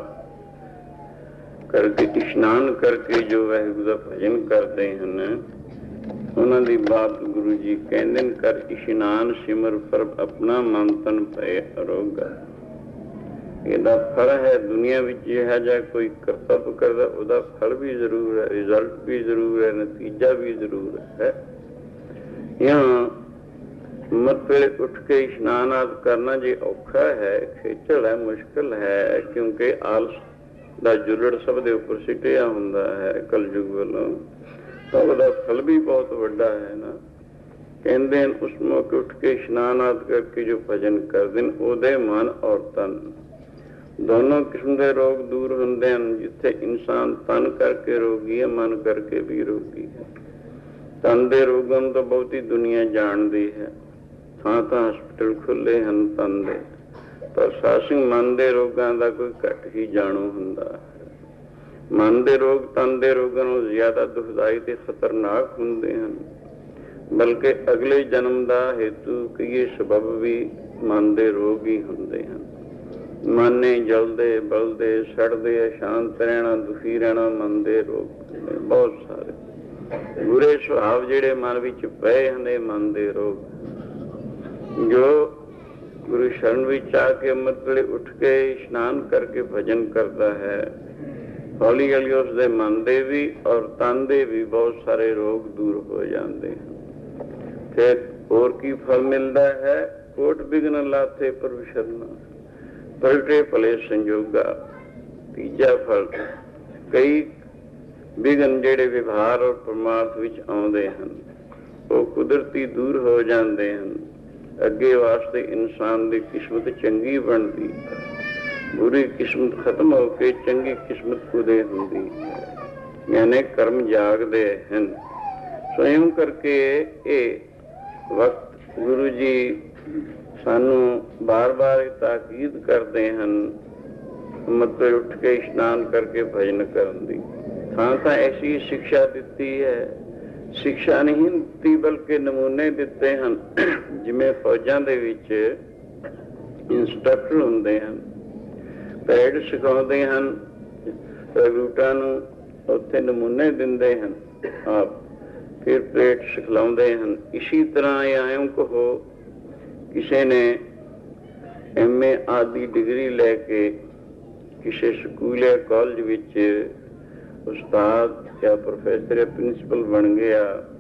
Speaker 1: ਕਰਕੇ ਇਸ਼ਨਾਨ ਕਰਕੇ ਜੋ ਵਾਹਿਗੁਰੂ ਦਾ ਭਜਨ ਕਰਦੇ ਹਨ, ਉਹਨਾਂ ਦੀ ਬਾਤ ਗੁਰੂ ਜੀ ਕਹਿੰਦੇ ਨੇ, ਕਰ ਇਸ਼ਨਾਨ ਸਿਮਰ ਪ੍ਰਭ ਆਪਣਾ ਮਨ ਤਨ ਭਏ ਅਰੋਗਾ। ਇਹਦਾ ਫਲ ਹੈ ਦੁਨੀਆ ਵਿੱਚ ਜਿਹੜਾ ਜਿਹਾ ਕੋਈ ਕਰਤੱਵ ਕਰਦਾ ਉਹਦਾ ਫਲ ਵੀ ਜ਼ਰੂਰ ਹੈ, ਰਿਜ਼ਲਟ ਵੀ ਜ਼ਰੂਰ ਹੈ, ਨਤੀਜਾ ਵੀ ਜ਼ਰੂਰ ਹੈ। ਜਾਂ ਅੰਮ੍ਰਿਤ ਵੇਲੇ ਉੱਠ ਕੇ ਇਸ਼ਨਾਨ ਆਦਿ ਕਰਨਾ ਜੇ ਔਖਾ ਹੈ, ਖੇਚਲ ਹੈ, ਮੁਸ਼ਕਿਲ ਹੈ, ਕਿਉਂਕਿ ਆਲਸ ਦਾ ਜੁਲੜ ਸਭ ਦੇ ਉੱਪਰ ਸਿੱਟਿਆ ਹੁੰਦਾ ਹੈ ਕਲਯੁਗ ਵੱਲੋਂ, ਤਾਂ ਉਹਦਾ ਫਲ ਵੀ ਬਹੁਤ ਵੱਡਾ ਹੈ ਨਾ। ਕਹਿੰਦੇ ਉਸ ਮੌਕੇ ਉੱਠ ਕੇ ਇਸ਼ਨਾਨ ਆਦਿ ਕਰਕੇ ਜੋ ਭਜਨ ਕਰਦੇ ਨੇ ਉਹਦੇ ਮਨ ਔਰ ਤਨ ਦੋਨੋਂ ਕਿਸਮ ਦੇ ਰੋਗ ਦੂਰ ਹੁੰਦੇ ਹਨ। ਜਿੱਥੇ ਇਨਸਾਨ ਤਨ ਕਰਕੇ ਰੋਗੀ ਹੈ, ਮਨ ਕਰਕੇ ਵੀ ਰੋਗੀ ਹੈ। ਤਨ ਦੇ ਰੋਗਾਂ ਨੂੰ ਤਾਂ ਬਹੁਤੀ ਦੁਨੀਆ ਜਾਣਦੀ ਹੈ, ਥਾਂ ਥਾਂ ਹਸਪੀਟਲ ਖੁੱਲੇ ਹਨ ਤਨ ਦੇ, ਪਰ ਸਾਸਿੰਗ ਮਨ ਦੇ ਰੋਗਾਂ ਦਾ ਕੋਈ ਘੱਟ ਹੀ ਜਾਣੂ ਹੁੰਦਾ ਹੈ। ਮਨ ਦੇ ਰੋਗ ਤਨ ਦੇ ਰੋਗਾਂ ਨੂੰ ਜ਼ਿਆਦਾ ਦੁਖਦਾਈ ਤੇ ਖਤਰਨਾਕ ਹੁੰਦੇ ਹਨ, ਬਲਕਿ ਅਗਲੇ ਜਨਮ ਦਾ ਹੇਤੂ ਕਹੀਏ ਸਬਬ ਵੀ ਮਨ ਦੇ ਰੋਗ ਹੀ ਹੁੰਦੇ ਹਨ। ਮਨ ਨੇ ਜਲਦੇ ਬਲਦੇ ਸੜਦੇ ਅਸ਼ਾਂਤ ਰਹਿਣਾ, ਦੁਖੀ ਰਹਿਣਾ, ਮਨ ਦੇ ਰੋਗ ਬਹੁਤ ਸਾਰੇ ਬੁਰੇ ਸੁਭਾਵ ਜਿਹੜੇ ਮਨ ਵਿੱਚ ਪਏ ਹਨ, ਮਨ ਦੇ ਰੋਗ। ਜੋ ਗੁਰੂ ਸ਼ਰਨ ਵਿੱਚ ਆ ਕੇ ਅੰਮ੍ਰਿਤ ਵੇਲੇ ਉੱਠ ਕੇ ਇਸ਼ਨਾਨ ਕਰਕੇ ਭਜਨ ਕਰਦਾ ਹੈ, ਹੌਲੀ ਹੌਲੀ ਉਸਦੇ ਮਨ ਦੇ ਵੀ ਔਰ ਤਨ ਦੇ ਵੀ ਬਹੁਤ ਸਾਰੇ ਰੋਗ ਦੂਰ ਹੋ ਜਾਂਦੇ ਹਨ। ਫਿਰ ਹੋਰ ਕੀ ਫਲ ਮਿਲਦਾ ਹੈ? ਕੋਟ ਬਿਘਨ ਲਾਥੇ ਪ੍ਰਭੁ ਸ਼ਰਨਾ, ਪਲਟੇ ਭਲੇ ਸੰਜੋਗਾ। ਤੀਜਾ ਫਲ, ਕਈ ਵਿਘਨ ਜਿਹੜੇ ਵਿਵਹਾਰ ਔਰ ਪਰਮਾਰਥ ਵਿੱਚ ਆਉਂਦੇ ਹਨ ਉਹ ਕੁਦਰਤੀ ਦੂਰ ਹੋ ਜਾਂਦੇ ਹਨ। ਅੱਗੇ ਵਾਸਤੇ ਇਨਸਾਨ ਦੀ ਕਿਸਮਤ ਚੰਗੀ ਬਣਦੀ ਹੈ, ਬੁਰੀ ਕਿਸਮਤ ਖਤਮ ਹੋ ਕੇ ਚੰਗੀ ਕਿਸਮਤ ਉਦੇ ਹੁੰਦੀ ਹੈ, ਯਾਨੀ ਕਰਮ ਜਾਗਦੇ ਹਨ। ਸਵਯੰ ਕਰਕੇ ਇਹ ਵਕਤ ਗੁਰੂ ਜੀ ਸਾਨੂੰ ਬਾਰ-ਬਾਰ ਤਾਕੀਦ ਕਰਦੇ ਹਨ ਮਤਲਬ ਉੱਠ ਕੇ ਇਸ਼ਨਾਨ ਕਰਕੇ ਭਜਨ ਕਰਨ ਦੀ। ਥਾਂ ਥਾਂ ਐਸੀ ਸਿੱਖਿਆ ਦਿੱਤੀ ਹੈ, ਸਿੱਖਿਆ ਨਹੀਂ ਦਿੱਤੀ ਬਲਕਿ ਨਮੂਨੇ ਦਿੱਤੇ ਹਨ। ਜਿਵੇਂ ਫੌਜਾਂ ਦੇ ਵਿੱਚ ਇੰਸਟਰਕਟਰ ਹੁੰਦੇ ਹਨ, ਪੈਡ ਸਿਖਾਉਂਦੇ ਹਨ ਰੂਟਾਂ ਨੂੰ, ਉੱਥੇ ਨਮੂਨੇ ਦਿੰਦੇ ਹਨ ਆਪ, ਫਿਰ ਪਲੇਟ ਸਿਖਲਾਉਂਦੇ ਹਨ। ਇਸੀ ਤਰ੍ਹਾਂ ਆਇਓ ਕਹੋ ਕਿਸੇ ਨੇ MA ਆਦਿ ਡਿਗਰੀ ਲੈ ਕੇ ਕਿਸੇ ਸਕੂਲ ਜਾਂ ਕਾਲਜ ਵਿੱਚ ਉਸਤਾਦ ਜਾਂ ਪ੍ਰੋਫੈਸਰ ਜਾਂ ਪ੍ਰਿੰਸੀਪਲ ਬਣ ਗਿਆ,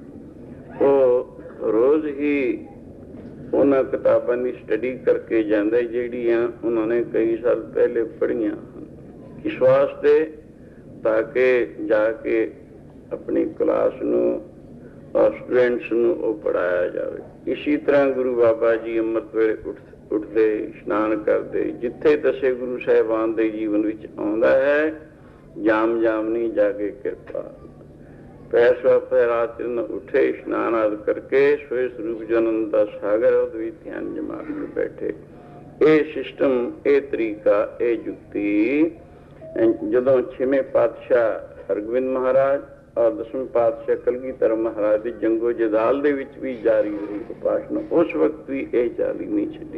Speaker 1: ਉਹ ਰੋਜ਼ ਹੀ ਉਹਨਾਂ ਕਿਤਾਬਾਂ ਦੀ ਸਟੱਡੀ ਕਰਕੇ ਜਾਂਦਾ ਜਿਹੜੀਆਂ ਉਹਨਾਂ ਨੇ ਕਈ ਸਾਲ ਪਹਿਲੇ ਪੜ੍ਹੀਆਂ ਹਨ। ਇਸ ਵਾਸਤੇ ਤਾਂ ਕਿ ਜਾ ਕੇ ਆਪਣੀ ਕਲਾਸ ਨੂੰ ਔਰ ਸਟੂਡੈਂਟਸ ਨੂੰ ਉਹ ਪੜ੍ਹਾਇਆ ਜਾਵੇ। ਇਸੀ ਤਰ੍ਹਾਂ ਗੁਰੂ ਬਾਬਾ ਜੀ ਅੰਮ੍ਰਿਤ ਵੇਲੇ ਉੱਠਦੇ ਇਸ਼ਨਾਨ ਕਰਦੇ, ਜਿੱਥੇ ਦਸੇ ਗੁਰੂ ਸਾਹਿਬਾਨ ਦੇ ਜੀਵਨ ਵਿੱਚ ਆਉਂਦਾ ਹੈ, ਜਾਮ ਜਾਮ ਨਹੀਂ ਜਾਗੇ ਕਿਰਪਾ। ਪੈਰ ਸਵਾ ਪੈਰ ਰਾਤਿ ਨ ਉੱਠੇ, ਇਸ਼ਨਾਨ ਆਦਿ ਕਰਕੇ ਸੋਏ ਸਰੂਪ ਜਨਮ ਦਾ ਸਾਗਰ ਉਹਦੇ ਵਿੱਚ ਧਿਆਨ ਜਮਾ ਕੇ ਬੈਠੇ। ਇਹ ਸਿਸਟਮ, ਇਹ ਤਰੀਕਾ, ਇਹ ਜੁਗਤੀ ਜਦੋਂ 6ਵੇਂ ਪਾਤਸ਼ਾਹ ਹਰਗੋਬਿੰਦ ਮਹਾਰਾਜ ਔਰ 10ਵੇਂ ਪਾਤਸ਼ਾਹ ਕਲਗੀਧਰ ਮਹਾਰਾਜ ਦੀ ਜੰਗੋ ਜਦਾਲ ਦੇ ਵਿੱਚ ਵੀ ਜਾਰੀ ਰਹੀ ਉਪਾਸਨਾ, ਉਸ ਵਕਤ ਵੀ ਇਹ ਜਾਰੀ ਨਹੀਂ ਛੱਡੀ।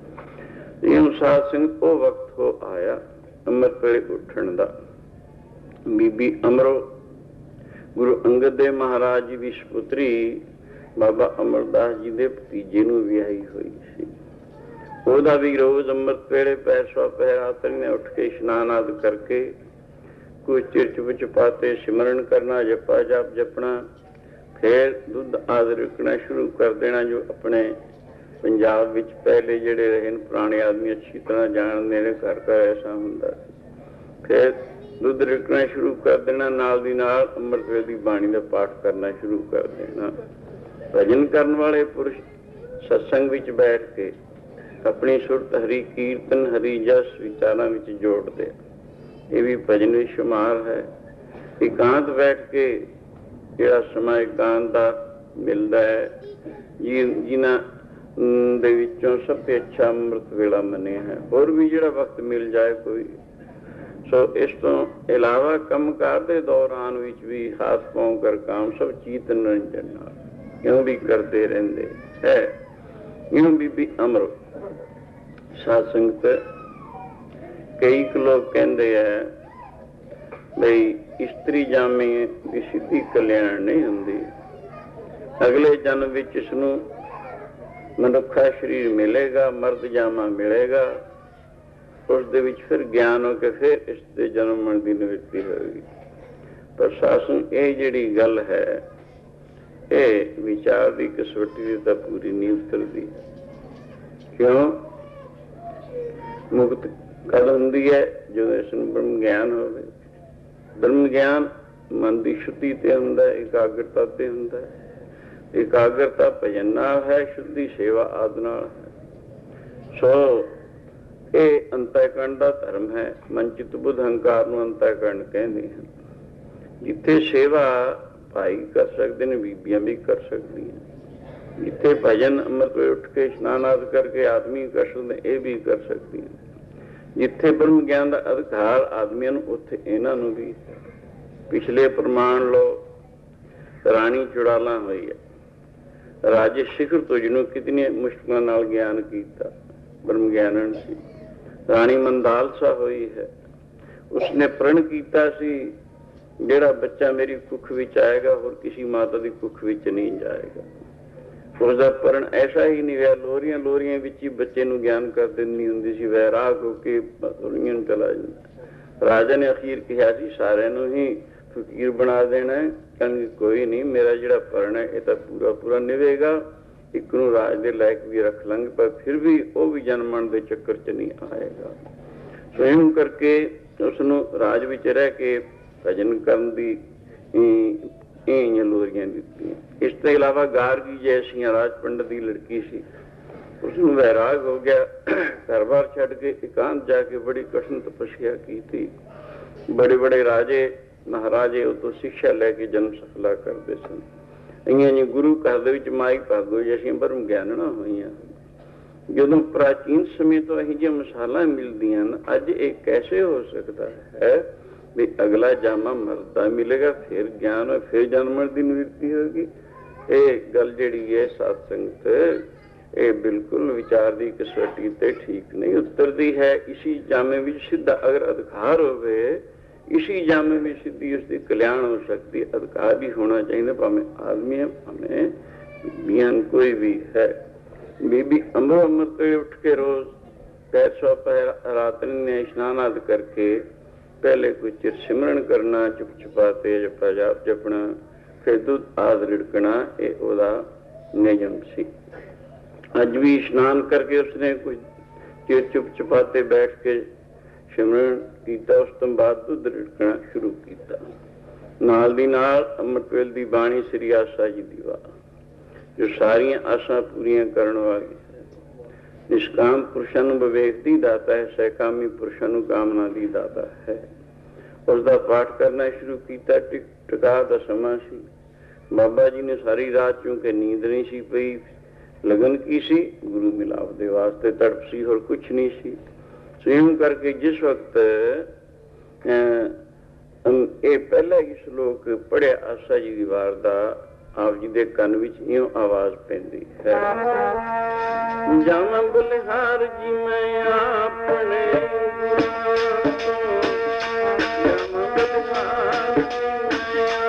Speaker 1: ਇਹ ਸਾਧ ਸੰਗਤ ਉਹ ਵਕਤ ਹੋ ਆਇਆ ਅੰਮ੍ਰਿਤ ਵੇਲੇ ਉੱਠਣ ਦਾ। ਬੀਬੀ ਅਮਰੋ ਗੁਰੂ ਅੰਗਦ ਦੇਵ ਮਹਾਰਾਜ ਜੀ ਦੀ ਸਪੁੱਤਰੀ ਬਾਬਾ ਅਮਰਦਾਸ ਜੀ ਦੇ ਭਤੀਜੇ ਨੂੰ ਵਿਆਹੀ ਹੋਈ ਸੀ। ਉਹਦਾ ਵੀ ਰੋਜ਼ ਅੰਮ੍ਰਿਤ ਵੇਲੇ ਪੈਰ ਸਵਾ ਪੈਰ ਰਾਤਰੀ ਨੇ ਉੱਠ ਕੇ ਇਸ਼ਨਾਨ ਆਦਿ ਕਰਕੇ ਕੁਝ ਚਿਰ ਚੁੱਪ ਚੁਪਾਤੇ ਸਿਮਰਨ ਕਰਨਾ, ਜਪਾ ਜਾਪ ਜਪਣਾ, ਫਿਰ ਦੁੱਧ ਆਦਿ ਰੁਕਣਾ ਸ਼ੁਰੂ ਕਰ ਦੇਣਾ। ਜੋ ਆਪਣੇ ਪੰਜਾਬ ਵਿੱਚ ਪਹਿਲੇ ਜਿਹੜੇ ਰਹੇ ਨੇ ਪੁਰਾਣੇ ਆਦਮੀ ਅੱਛੀ ਤਰ੍ਹਾਂ ਜਾਣਦੇ ਨੇ, ਘਰ ਘਰ ਐਸਾ ਹੁੰਦਾ ਸੀ। ਫਿਰ ਦੁੱਧ ਰੁਕਣਾ ਸ਼ੁਰੂ ਕਰ ਦੇਣਾ, ਨਾਲ ਦੀ ਨਾਲ ਅੰਮ੍ਰਿਤ ਵੇਲੇ ਦੀ ਬਾਣੀ ਦਾ ਪਾਠ ਕਰਨਾ ਸ਼ੁਰੂ ਕਰ ਦੇਣਾ। ਭਜਨ ਕਰਨ ਵਾਲੇ ਪੁਰਸ਼ ਸਤਸੰਗ ਵਿੱਚ ਬੈਠ ਕੇ ਆਪਣੀ ਸੁਰਤ ਹਰੀ ਕੀਰਤਨ ਹਰੀ ਜਸ ਵਿਚਾਰਾਂ ਵਿੱਚ ਜੋੜਦੇ, ਇਹ ਵੀ ਭਜਨ ਵਿੱਚ ਸ਼ੁਮਾਰ ਹੈ। ਇਕਾਂਤ ਬੈਠ ਕੇ ਜਿਹੜਾ ਸਮਾਂ ਇਕਾਂਤ ਦਾ ਮਿਲਦਾ ਹੈ, ਜਿਨ੍ਹਾਂ ਦੇ ਵਿੱਚੋਂ ਸਭ ਤੋਂ ਅੱਛਾ ਅੰਮ੍ਰਿਤ ਵੇਲਾ ਮੰਨਿਆ ਹੈ। ਹੋਰ ਵੀ ਜਿਹੜਾ ਵਕਤ ਮਿਲ ਜਾਏ ਕੋਈ। ਸੋ ਇਸ ਤੋਂ ਇਲਾਵਾ ਕੰਮਕਾਰ ਦੇ ਦੌਰਾਨ ਵਿੱਚ ਵੀ ਹਾਥ ਪਾਉ ਕਰ ਕਾਮ ਸਭ ਚੀਤ ਨਿਰੰਜਨ ਨਾਲ ਇਉਂ ਵੀ ਕਰਦੇ ਰਹਿੰਦੇ ਹੈ। ਇਉਂ ਬੀਬੀ ਅਮਰ ਸਾਧ ਸੰਗਤ ਕਈ ਕੁ ਲੋਕ ਕਹਿੰਦੇ ਹੈ ਬਈ ਇਸਤਰੀ ਜਾਮੇ ਦੀ ਸਿੱਧੀ ਕਲਿਆਣ ਨਹੀਂ ਹੁੰਦੀ, ਅਗਲੇ ਜਨਮ ਵਿੱਚ ਇਸਨੂੰ ਮਨੁੱਖਾ ਸਰੀਰ ਮਿਲੇਗਾ, ਮਰਦ ਜਾਮਾ ਮਿਲੇਗਾ, ਉਸ ਦੇ ਵਿੱਚ ਫਿਰ ਗਿਆਨ ਹੋ ਕੇ ਫਿਰ ਇਸ ਦੇ ਜਨਮ ਦੀ ਨਿਵਰਤੀ ਹੋਏਗੀ। ਪਰ ਸਾਸਨ ਇਹ ਜਿਹੜੀ ਗੱਲ ਹੈ ਇਹ ਵਿਚਾਰ ਦੀ ਕਸੌਟੀ ਦੀ ਤਾਂ ਪੂਰੀ ਨਹੀਂ ਉਤਰਦੀ। ਕਿਉਂ? ਮੁਕਤ ਕਦ ਹੁੰਦੀ ਹੈ? ਜਦੋਂ ਇਸ ਨੂੰ ਬ੍ਰਹਮ ਗਿਆਨ ਹੋਵੇ। ਬ੍ਰਹਮ ਗਿਆਨ ਮਨ ਦੀ ਸ਼ੁੱਧੀ ਤੇ ਹੁੰਦਾ, ਇਕਾਗਰਤਾ ਤੇ ਹੁੰਦਾ। ਇਕਾਗਰਤਾ ਭਜਨ ਨਾਲ ਹੈ, ਸ਼ੁੱਧੀ ਸੇਵਾ ਆਦਿ ਨਾਲ ਹੈ। ਸੋ ਇਹ ਅੰਤःਕਰਣ ਦਾ ਧਰਮ ਹੈ। ਮਨ ਚਿੱਤ ਬੁੱਧ ਹੰਕਾਰ ਨੂੰ ਅੰਤःਕਰਣ ਕਹਿੰਦੇ ਹਨ। ਜਿੱਥੇ ਸੇਵਾ ਭਾਈ ਕਰ ਸਕਦੇ ਨੇ, ਬੀਬੀਆਂ ਵੀ ਕਰ ਸਕਦੀਆਂ। ਜਿੱਥੇ ਭਜਨ ਅੰਮ੍ਰਿਤ ਵੇਲੇ ਉੱਠ ਕੇ ਇਸ਼ਨਾਨ ਆਦਿ ਕਰਕੇ ਆਦਮੀ ਕਰ ਸਕਦੇ, ਇਹ ਵੀ ਕਰ ਸਕਦੀਆਂ। ਜਿੱਥੇ ਬ੍ਰਹਮ ਗਿਆਨ ਦਾ ਅਧਿਕਾਰ ਆਦਮੀਆਂ ਨੂੰ, ਉੱਥੇ ਇਹਨਾਂ ਨੂੰ ਵੀ। ਪਿਛਲੇ ਪ੍ਰਮਾਣ ਲਓ, ਰਾਣੀ ਚੁੜਾਲਾ ਹੋਈ ਹੈ, ਰਾਜੇ ਸਿਖਰ ਤੋਂ ਜਿਹਨੂੰ ਕਿਤਨੀਆਂ ਮੁਸ਼ਕਲਾਂ ਨਾਲ ਗਿਆਨ ਕੀਤਾ, ਬ੍ਰਹਮ ਗਿਆਨਨ ਸੀ। ਰਾਣੀ ਮੰਦਾਲਸਾ ਹੋਈ ਹੈ, ਉਸਨੇ ਪ੍ਰਣ ਕੀਤਾ ਸੀ ਜਿਹੜਾ ਬੱਚਾ ਮੇਰੀ ਕੁੱਖ ਵਿੱਚ ਆਏਗਾ ਹੋਰ ਕਿਸੇ ਮਾਤਾ ਦੀ ਕੁੱਖ ਵਿੱਚ ਨਹੀਂ ਜਾਏਗਾ। ਉਸਦਾ ਪ੍ਰਣ ਐਸਾ ਹੀ ਨਹੀਂ ਹੋਇਆ, ਲੋਰੀਆਂ ਲੋਰੀਆਂ ਵਿੱਚ ਹੀ ਬੱਚੇ ਨੂੰ ਗਿਆਨ ਕਰ ਦਿੰਦੀ ਹੁੰਦੀ ਸੀ, ਵੈਰਾਗ ਹੋ ਕੇ ਲੋਰੀਆਂ ਨੂੰ ਚਲਾ ਜਾਂਦਾ। ਰਾਜਾ ਨੇ ਅਖੀਰ ਕਿਹਾ ਸੀ ਸਾਰਿਆਂ ਨੂੰ ਹੀ ਫਕੀਰ ਬਣਾ ਦੇਣਾ ਹੈ। ਕਹਿੰਦੇ ਕੋਈ ਨਹੀਂ, ਮੇਰਾ ਜਿਹੜਾ ਪ੍ਰਣ ਹੈ ਇਹ ਤਾਂ ਪੂਰਾ ਪੂਰਾ ਨਿਵੇਗਾ, ਇੱਕ ਨੂੰ ਰਾਜ ਦੇ ਲਾਇਕ ਵੀ ਰੱਖ ਲਾਂਗੇ, ਪਰ ਫਿਰ ਵੀ ਉਹ ਵੀ ਜਨਮਣ ਦੇ ਚੱਕਰ 'ਚ ਨਹੀਂ ਆਏਗਾ। ਸਵਯੰ ਕਰਕੇ ਉਸਨੂੰ ਰਾਜ ਵਿੱਚ ਰਹਿ ਕੇ ਭਜਨ ਕਰਨ ਦੀ ਲੋਰੀਆਂ ਦਿੱਤੀਆਂ। ਇਸ ਤੋਂ ਇਲਾਵਾ ਗਾਰਗੀ ਜੈਸੀਆਂ ਰਾਜ ਪੰਡਤ ਦੀ ਲੜਕੀ ਸੀ, ਉਸਨੂੰ ਵੈਰਾਗ ਹੋ ਗਿਆ, ਘਰ ਬਾਰ ਛੱਡ ਕੇ ਇਕਾਂਤ ਜਾ ਕੇ ਬੜੀ ਕਠਿਨ ਤਪੱਸਿਆ ਕੀਤੀ। ਬੜੇ ਬੜੇ ਰਾਜੇ ਮਹਾਰਾਜੇ ਉਹ ਤੋਂ ਸਿੱਖਿਆ ਲੈ ਕੇ ਜਨਮ ਸਫਲਾ ਕਰਦੇ ਸਨ। ਇਆਂ ਜੀ ਗੁਰੂ ਘਰ ਦੇ ਵਿੱਚ ਮਾਈ ਭਾਗੋ ਜੈਸੀਆਂ ਬ੍ਰਹਮ ਗਿਆਨਣਾ ਹੋਈਆਂ। ਜਦੋਂ ਪ੍ਰਾਚੀਨ ਸਮੇਂ ਤੋਂ ਇਹੋ ਜਿਹੀਆਂ ਮਿਸਾਲਾਂ ਮਿਲਦੀਆਂ ਹਨ, ਅੱਜ ਇਹ ਕੈਸੇ ਹੋ ਸਕਦਾ ਹੈ ਵੀ ਅਗਲਾ ਜਾਮਾ ਮਰਦਾ ਮਿਲੇਗਾ, ਫਿਰ ਗਿਆਨ ਹੋਏ, ਫਿਰ ਜਨਮਣ ਦੀ ਨਿਵਰਤੀ ਹੋਏਗੀ। ਇਹ ਗੱਲ ਜਿਹੜੀ ਹੈ ਸਾਧ ਸੰਗਤ, ਇਹ ਬਿਲਕੁਲ ਵਿਚਾਰ ਦੀ ਕਸੌਟੀ ਤੇ ਠੀਕ ਨਹੀਂ ਉਤਰਦੀ ਹੈ। ਇਸੀ ਜਾਮੇ ਵਿੱਚ ਸਿੱਧਾ ਅਗਰ ਅਧਿਕਾਰ ਹੋਵੇ, ਇਸੀ ਜਾਮੇ ਵਿੱਚ ਸਿੱਧੀ ਉਸਦੀ ਕਲਿਆਣ ਹੋ ਸਕਦੀ। ਅਧਿਕਾਰ ਵੀ ਹੋਣਾ ਚਾਹੀਦਾ, ਭਾਵੇਂ ਆਦਮੀ ਹੈ ਭਾਵੇਂ ਬੀਬੀਆਂ, ਕੋਈ ਵੀ ਹੈ। ਬੀਬੀ ਅੰਮ੍ਰਿਤ ਤੋਂ ਉੱਠ ਕੇ ਰੋਜ਼ ਪੈਰ ਸੌ ਪਹਿਰ ਰਾਤਰੀ ਨੇ ਇਸ਼ਨਾਨ ਆਦਿ ਕਰਕੇ ਪਹਿਲੇ ਕੁਝ ਚਿਰ ਸਿਮਰਨ ਕਰਨਾ, ਚੁੱਪ ਚੁਪਾਤੇ ਜਪਾ ਜਾਪ ਜਪਣਾ, ਫਿਰ ਦੁੱਧ ਆਦਿ ਰਿੜਕਣਾ, ਇਹ ਉਹਦਾ ਨਿਯਮ ਸੀ। ਅੱਜ ਵੀ ਇਸ਼ਨਾਨ ਕਰਕੇ ਉਸਨੇ ਕੁਝ ਚਿਰ ਚੁੱਪ ਚੁਪਾਤੇ ਬੈਠ ਕੇ ਸਿਮਰਨ ਕੀਤਾ, ਉਸ ਤੋਂ ਬਾਅਦ ਦੁੱਧ ਰਿੜਕਣਾ ਸ਼ੁਰੂ ਕੀਤਾ। ਨਾਲ ਦੀ ਨਾਲ ਅੰਮ੍ਰਿਤ ਵੇਲੇ ਦੀ ਬਾਣੀ ਸ੍ਰੀ ਆਸਾ ਜੀ ਦੀ ਵਾਰ, ਜੋ ਸਾਰੀਆਂ ਆਸਾਂ ਪੂਰੀਆਂ ਕਰਨ ਵਾਲੀ ਹੈ। ਨਿਸ਼ਕਾਮ ਪੁਰਸ਼ਾਂ ਨੂੰ ਵਿਵੇਕ ਦੀ ਦਾਤਾ ਹੈ, ਸਹਿਕਾਮੀ ਪੁਰਸ਼ਾਂ ਨੂੰ ਕਾਮਨਾ ਦੀ ਦਾਤਾ ਹੈ। ਉਸ ਦਾ ਪਾਠ ਕਰਨਾ ਸ਼ੁਰੂ ਕੀਤਾ। ਟਿਕਾ ਦਾ ਸਮਾਂ ਸੀ। ਬਾਬਾ ਜੀ ਨੇ ਸਾਰੀ ਰਾਤ, ਕਿਉਂਕਿ ਨੀਂਦ ਨਹੀਂ ਸੀ ਪਈ, ਲਗਨ ਕੀ ਸੀ? ਗੁਰੂ ਮਿਲਾਪ ਦੇ ਵਾਸਤੇ ਤੜਪ ਸੀ, ਹੋਰ ਕੁਛ ਨਹੀਂ ਸੀ। ਸਵਯੰ ਕਰਕੇ ਜਿਸ ਵਕਤ ਇਹ ਪਹਿਲਾ ਹੀ ਸ਼ਲੋਕ ਪੜ੍ਹਿਆ ਆਸਾ ਜੀ ਦੀ ਵਾਰ ਦਾ, ਆਪ ਜੀ ਦੇ ਕੰਨ ਵਿੱਚ ਇਉਂ ਆਵਾਜ਼ ਪੈਂਦੀ ਹੈ, ਜਮ ਬਲਿਹਾਰ ਜੀ ਮੈਂ ਆਪਣੇ ਗੁਰਾਂ ਤੋਂ, ਜਮ ਬਲਿਹਾਰ ਜੀ ਮੈਂ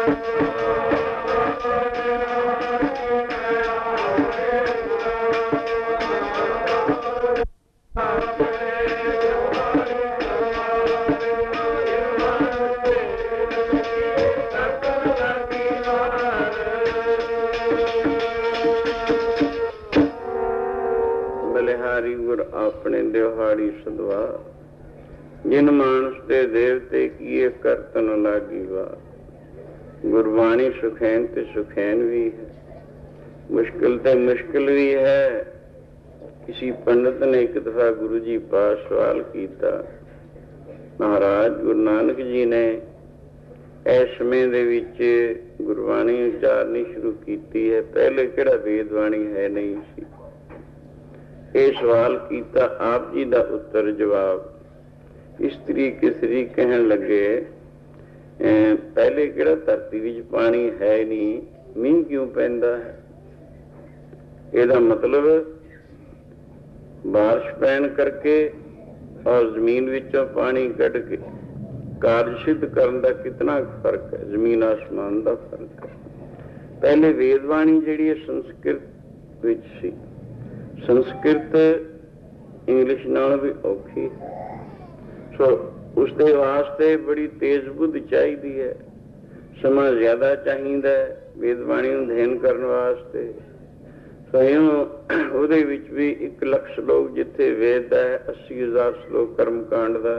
Speaker 1: ਬਲਿਹਾਰੀ ਗੁਰ ਆਪਣੇ ਦਿਹਾੜੀ ਸਦਵਾ, ਜਿਨ ਮਾਨਸ ਤੇ ਦੇਵਤੇ ਕੀਏ ਕਰਤ ਨ ਲਾਗੀ ਵਾ। ਗੁਰਬਾਣੀ ਸੁਖੈਨ ਤੇ ਸੁਖੈਨ ਵੀ ਹੈ, ਮੁਸ਼ਕਿਲ ਤੇ ਮੁਸ਼ਕਿਲ ਵੀ ਹੈ। किसी पंडित ने एक दफा गुरु जी पास सवाल किया, महाराज गुरु नानक जी ने इस समय दे विच गुरबाणी उचारनी शुरू की है, पहले किहड़ा वेदवाणी है नहीं सी। ये सवाल किया, आप जी का उत्तर जवाब इस तरीके से कहन लगे, पहले किहड़ा धरती विच पानी है नहीं, मींह क्यों पैंदा है। ਇਹਦਾ मतलब बारिश पैन करके और जमीन विचों पानी कढ़ के कार्य सिद्ध करने का कितना फर्क है, जमीन आसमान का फर्क है। पहले वेदवाणी जिहड़ी है संस्कृत विच सी, संस्कृत इंग्लिश नाल भी औखी है, सो उसके वास्ते बड़ी तेज बुद्ध चाहिदी है, समा ज्यादा चाहिदा है वेदवाणी नूं अध्ययन करने वास्ते। ਉਹਦੇ ਵਿੱਚ ਵੀ 1 ਲੱਖ ਸ਼ਲੋਕ ਜਿੱਥੇ ਵੇਦ ਦਾ ਹੈ, 80,000 ਸ਼ਲੋਕ ਕਰਮ ਕਾਂਡ ਦਾ,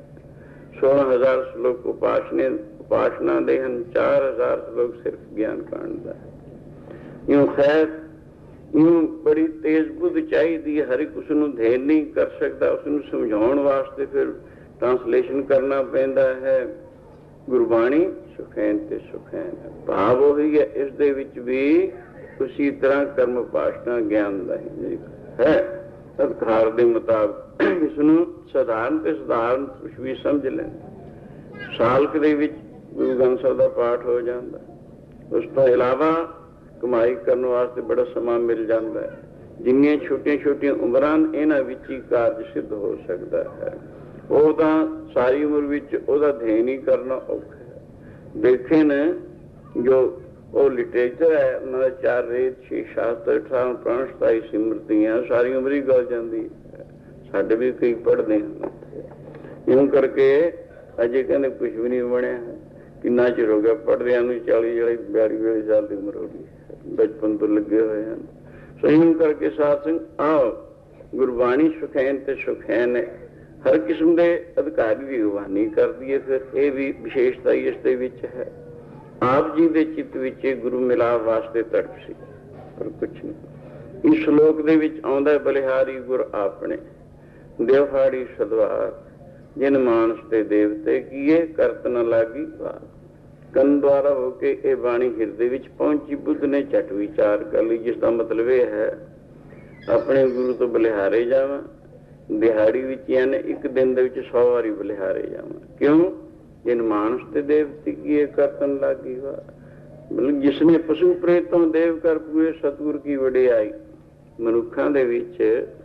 Speaker 1: 16,000 ਸ਼ਲੋਕ ਉਪਾਸਨਾ ਦੇ ਹਨ, 4,000 ਸ਼ਲੋਕ ਸਿਰਫ ਗਿਆਨ ਕਾਂਡ ਦਾ ਹੈ। ਇਉਂ ਖੈਰ ਇਉਂ ਬੜੀ ਤੇਜ਼ ਬੁੱਧ ਚਾਹੀਦੀ ਹੈ, ਹਰ ਇੱਕ ਉਸ ਨੂੰ ਅਧਿਐਨ ਨਹੀਂ ਕਰ ਸਕਦਾ, ਉਸ ਨੂੰ ਸਮਝਾਉਣ ਵਾਸਤੇ ਫਿਰ ਟ੍ਰਾਂਸਲੇਸ਼ਨ ਕਰਨਾ ਪੈਂਦਾ ਹੈ। ਗੁਰਬਾਣੀ ਸੁਖੈਨ ਤੇ ਸੁਖੈਨ ਹੈ, ਭਾਵ ਉਹੀ ਹੈ। ਇਸ ਦੇ ਵਿੱਚ ਵੀ उसी तरह कर्म उपासना ज्ञान का है, अधिकार के मुताबिक इसनों साधारण ते साधारण कुछ भी समझ लें। साल के गुरु ग्रंथ साहिब का पाठ हो जाता, उस तो इलावा कमाई करने वास्ते बड़ा समा मिल जाता है। जिन्नियां छोटिया छोटिया उम्रां इन्हां विच ही कार्य सिद्ध हो सकता है। वो तो सारी उम्र विच ओहदा अध्ययन ही करना औखा है। देखे न जो ਉਹ ਲਿਟਰੇਚਰ ਹੈ, ਉਹਨਾਂ ਦਾ 4 ਵੇਦ 6 ਸ਼ਾਸਤਰ 18 ਪੁਰਾਣ 27 ਸਿਮਰਤੀਆਂ ਸਾਰੀ ਉਮਰ ਹੀ ਗਲ ਜਾਂਦੀ ਹੈ। ਸਾਡੇ ਵੀ ਕਈ ਪੜ੍ਹਦੇ ਹਨ, ਇਉਂ ਕਰਕੇ ਅਜੇ ਕਹਿੰਦੇ ਕੁਝ ਵੀ ਨਹੀਂ ਬਣਿਆ। ਕਿੰਨਾ ਚਿਰ ਹੋ ਗਿਆ ਪੜ੍ਹਦਿਆਂ ਨੂੰ, 40 42 ਸਾਲ ਦੀ ਉਮਰ ਹੋ ਗਈ, ਬਚਪਨ ਤੋਂ ਲੱਗੇ ਹੋਏ ਹਨ। ਸੋ ਇਉਂ ਕਰਕੇ ਸਾਧ ਸਿੰਘ ਆਓ, ਗੁਰਬਾਣੀ ਸੁਖੈਨ ਤੇ ਸੁਖੈਨ ਹੈ, ਹਰ ਕਿਸਮ ਦੇ ਅਧਿਕਾਰੀ ਦੀ ਅਗਵਾਨੀ ਕਰਦੀ ਹੈ। ਫਿਰ ਇਹ ਵੀ ਵਿਸ਼ੇਸ਼ਤਾ ਇਸ ਦੇ ਵਿੱਚ ਹੈ। ਆਪ ਜੀ ਦੇ ਚਿੱਤ ਵਿੱਚ ਗੁਰੂ ਮਿਲਾਪ ਵਾਸਤੇ ਤੜਪ ਸੀ, ਪਰ ਕੁਛ ਨਹੀਂ। ਇਸ ਸ਼ਲੋਕ ਦੇ ਵਿੱਚ ਆਉਂਦਾ, ਬਲਿਹਾਰੀ ਗੁਰ ਆਪਣੇ ਦਿਹਾੜੀ ਸਦਵਾਰ, ਜਿਨ ਮਾਨਸ ਤੇ ਦੇਵਤੇ ਕੀਏ ਕਰਤ ਨ ਲਾਗੀ ਵਾਰ। ਕੰਨ ਦੁਆਰਾ ਹੋ ਕੇ ਇਹ ਬਾਣੀ ਹਿਰਦੇ ਵਿੱਚ ਪਹੁੰਚੀ, ਬੁੱਧ ਨੇ ਝਟ ਵਿਚਾਰ ਕਰ ਲਈ, ਜਿਸ ਦਾ ਮਤਲਬ ਇਹ ਹੈ ਆਪਣੇ ਗੁਰੂ ਤੋਂ ਬਲਿਹਾਰੇ ਜਾਵਾਂ। ਦਿਹਾੜੀ ਵਿੱਚ ਯਾਨੀ ਇੱਕ ਦਿਨ ਦੇ ਵਿੱਚ 100 ਵਾਰੀ ਬਲਿਹਾਰੇ ਜਾਵਾਂ। ਕਿਉਂ? जिन मानस ते देवती की करतन लागी वा, मतलब जिसने पशु प्रेतों देव कर पूरे सतगुर की वडियाई। मनुखा दे विच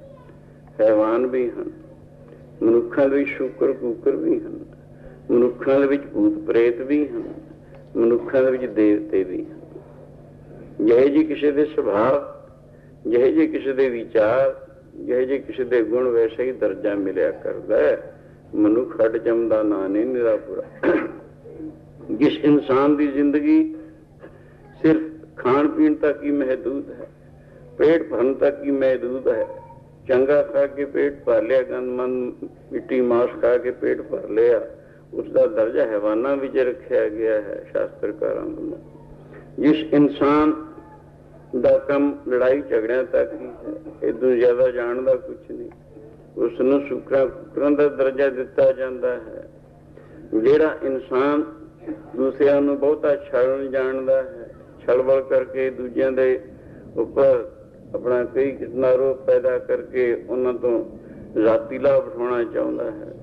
Speaker 1: हैवान भी हैं, मनुखा दे विच शुकर कूकर भी हैं, मनुखा दे विच भूत प्रेत भी हैं, मनुखा दे विच देवते भी हैं। ਜਿਹੇ जी किसी दे सुभाव, ਜਿਹੇ जी किसी दे विचार, ਜਿਹੇ जी किसी दे गुण, वैसे ही दर्जा मिलिया करदा है। मनुख हट जमदा ना नहीं निरापुरा। जिस इंसान की जिंदगी सिर्फ खान पीन तक ही महदूद है, पेट भरन तक ही महदूद है, चंगा खा के पेट भर लिया, गंद मन मिट्टी मांस खा के पेट भर लिया, उसका दर्जा हैवाना विच रखा गया है शास्त्रकारों द्वारा। जिस इंसान का कम लड़ाई झगड़िया तक ही है, इदों ज्यादा जानता कुछ नहीं, उसनूं शुकरां कुकरां दा दर्जा दिता जाता है। जिहड़ा इंसान दूसरिਆਂ ਨੂੰ ਬਹੁਤਾ ਛਲਣ ਜਾਣਦਾ ਹੈ, ਛਲਵਲ ਕਰਕੇ ਦੂਜਿਆਂ ਦੇ ਉੱਪਰ ਆਪਣਾ ਕਈ ਕਿਸਮਾਂ ਰੋਹ ਪੈਦਾ ਕਰਕੇ ਉਹਨਾਂ ਤੋਂ ਜ਼ਾਤੀ ਲਾਭ ਉਠਾਉਣਾ ਚਾਹੁੰਦਾ ਹੈ,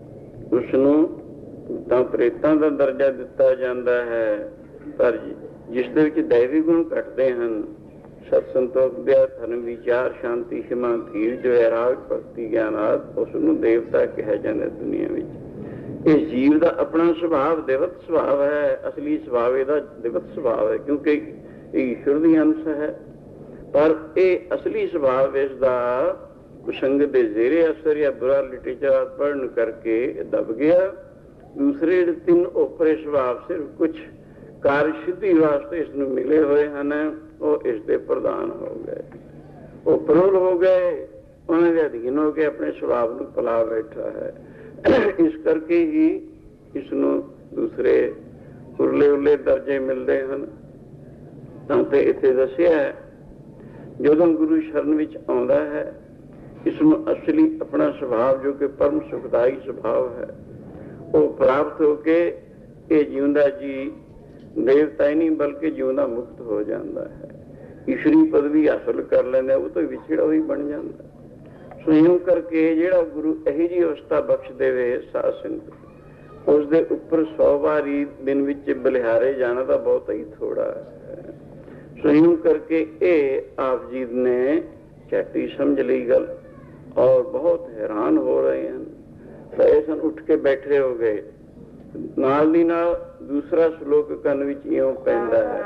Speaker 1: ਉਸਨੂੰ ਤਾਂ ਪ੍ਰੇਤਾਂ ਦਾ ਦਰਜਾ ਦਿੱਤਾ ਜਾਂਦਾ ਹੈ। ਪਰ ਜਿਸ ਦੇ ਵਿੱਚ ਦੈਵੀ ਗੁਣ ਘਟਦੇ ਹਨ, सत संतोष विद्या धर्म विचार शांति क्षमा धीरज वैराग भक्ति ज्ञान आदि, उसनूं देवता कहा जाता दुनिया में। ਇਹ ਜੀਵ ਦਾ ਆਪਣਾ ਸੁਭਾਵ ਦਿਵਤ ਸੁਭਾਵ ਹੈ, ਅਸਲੀ ਸੁਭਾਵ ਇਹਦਾ ਦਿਵਤ ਸੁਭਾਵ ਹੈ, ਕਿਉਂਕਿ ਇਹ ਈਸ਼ਵਰ ਦੀ ਅੰਸ਼ ਹੈ। ਪਰ ਇਹ ਅਸਲੀ ਸੁਭਾਵ ਇਸ ਦਾ ਕੁਸੰਗਤ ਦੇ ਜ਼ੇਰੇ ਅਸਰ ਜਾਂ ਬੁਰਾ ਲਿਟਰੇਚਰ ਪੜ੍ਹਨ ਕਰਕੇ ਦਬ ਗਿਆ। ਦੂਸਰੇ ਤਿੰਨ ਓਪਰੇ ਸੁਭਾਵ ਸਿਰਫ ਕੁਛ ਕਾਰਜ ਸਿੱਧੀ ਵਾਸਤੇ ਇਸ ਨੂੰ ਮਿਲੇ ਹੋਏ ਹਨ, ਉਹ ਇਸ ਦੇ ਪ੍ਰਧਾਨ ਹੋ ਗਏ, ਉਹ ਪ੍ਰੋਲ ਹੋ ਗਏ, ਉਹਨਾਂ ਦੇ ਅਧੀਨ ਹੋ ਕੇ ਆਪਣੇ ਸੁਭਾਵ ਨੂੰ ਪਲਾ ਬੈਠਾ ਹੈ। ਇਸ ਕਰਕੇ ਹੀ ਇਸ ਨੂੰ ਦੂਸਰੇ ਉਰਲੇ ਉਰਲੇ ਦਰਜੇ ਮਿਲਦੇ ਹਨ। ਤਾਂ ਤੇ ਇੱਥੇ ਦੱਸਿਆ ਹੈ, ਜਦੋਂ ਗੁਰੂ ਸ਼ਰਨ ਵਿੱਚ ਆਉਂਦਾ ਹੈ, ਇਸ ਨੂੰ ਅਸਲੀ ਆਪਣਾ ਸੁਭਾਵ ਜੋ ਕਿ ਪਰਮ ਸੁਖਦਾਈ ਸੁਭਾਵ ਹੈ, ਉਹ ਪ੍ਰਾਪਤ ਹੋ ਕੇ ਇਹ ਜਿਉਂਦਾ ਜੀ ਦੇਵਤਾ ਹੀ ਨਹੀਂ ਬਲਕਿ ਜਿਉਂਦਾ ਮੁਕਤ ਹੋ ਜਾਂਦਾ ਹੈ, ਈਸ਼ਵਰੀ ਪਦਵੀ ਹਾਸਲ ਕਰ ਲੈਂਦਾ, ਉਹ ਤੋਂ ਵਿਛੜਾ ਹੋਈ ਬਣ ਜਾਂਦਾ। ਸੋ ਇਉਂ ਕਰਕੇ ਜਿਹੜਾ ਗੁਰੂ ਇਹੋ ਜਿਹੀ ਅਵਸਥਾ ਬਖਸ਼ ਦੇਵੇ ਸਾਧ ਸੰਗਤ, ਉਸ ਦੇ ਉੱਪਰ 100 ਵਾਰੀ ਦਿਨ ਵਿੱਚ ਬਲਿਹਾਰੇ ਜਾਣਾ ਤਾਂ ਬਹੁਤ ਹੀ ਥੋੜਾ ਹੈ। ਸੋ ਇਉਂ ਕਰਕੇ ਇਹ ਆਪ ਜੀ ਨੇ ਝੱਟੀ ਸਮਝ ਲਈ ਗੱਲ, ਔਰ ਬਹੁਤ ਹੈਰਾਨ ਹੋ ਰਹੇ ਹਨ। ਤਾਂ ਇਹ ਸਨ ਉੱਠ ਕੇ ਬੈਠੇ ਹੋ ਗਏ। ਨਾਲ ਦੀ ਨਾਲ ਦੂਸਰਾ ਸ਼ਲੋਕ ਕੰਨ ਵਿੱਚ ਇਉਂ ਪੈਂਦਾ ਹੈ,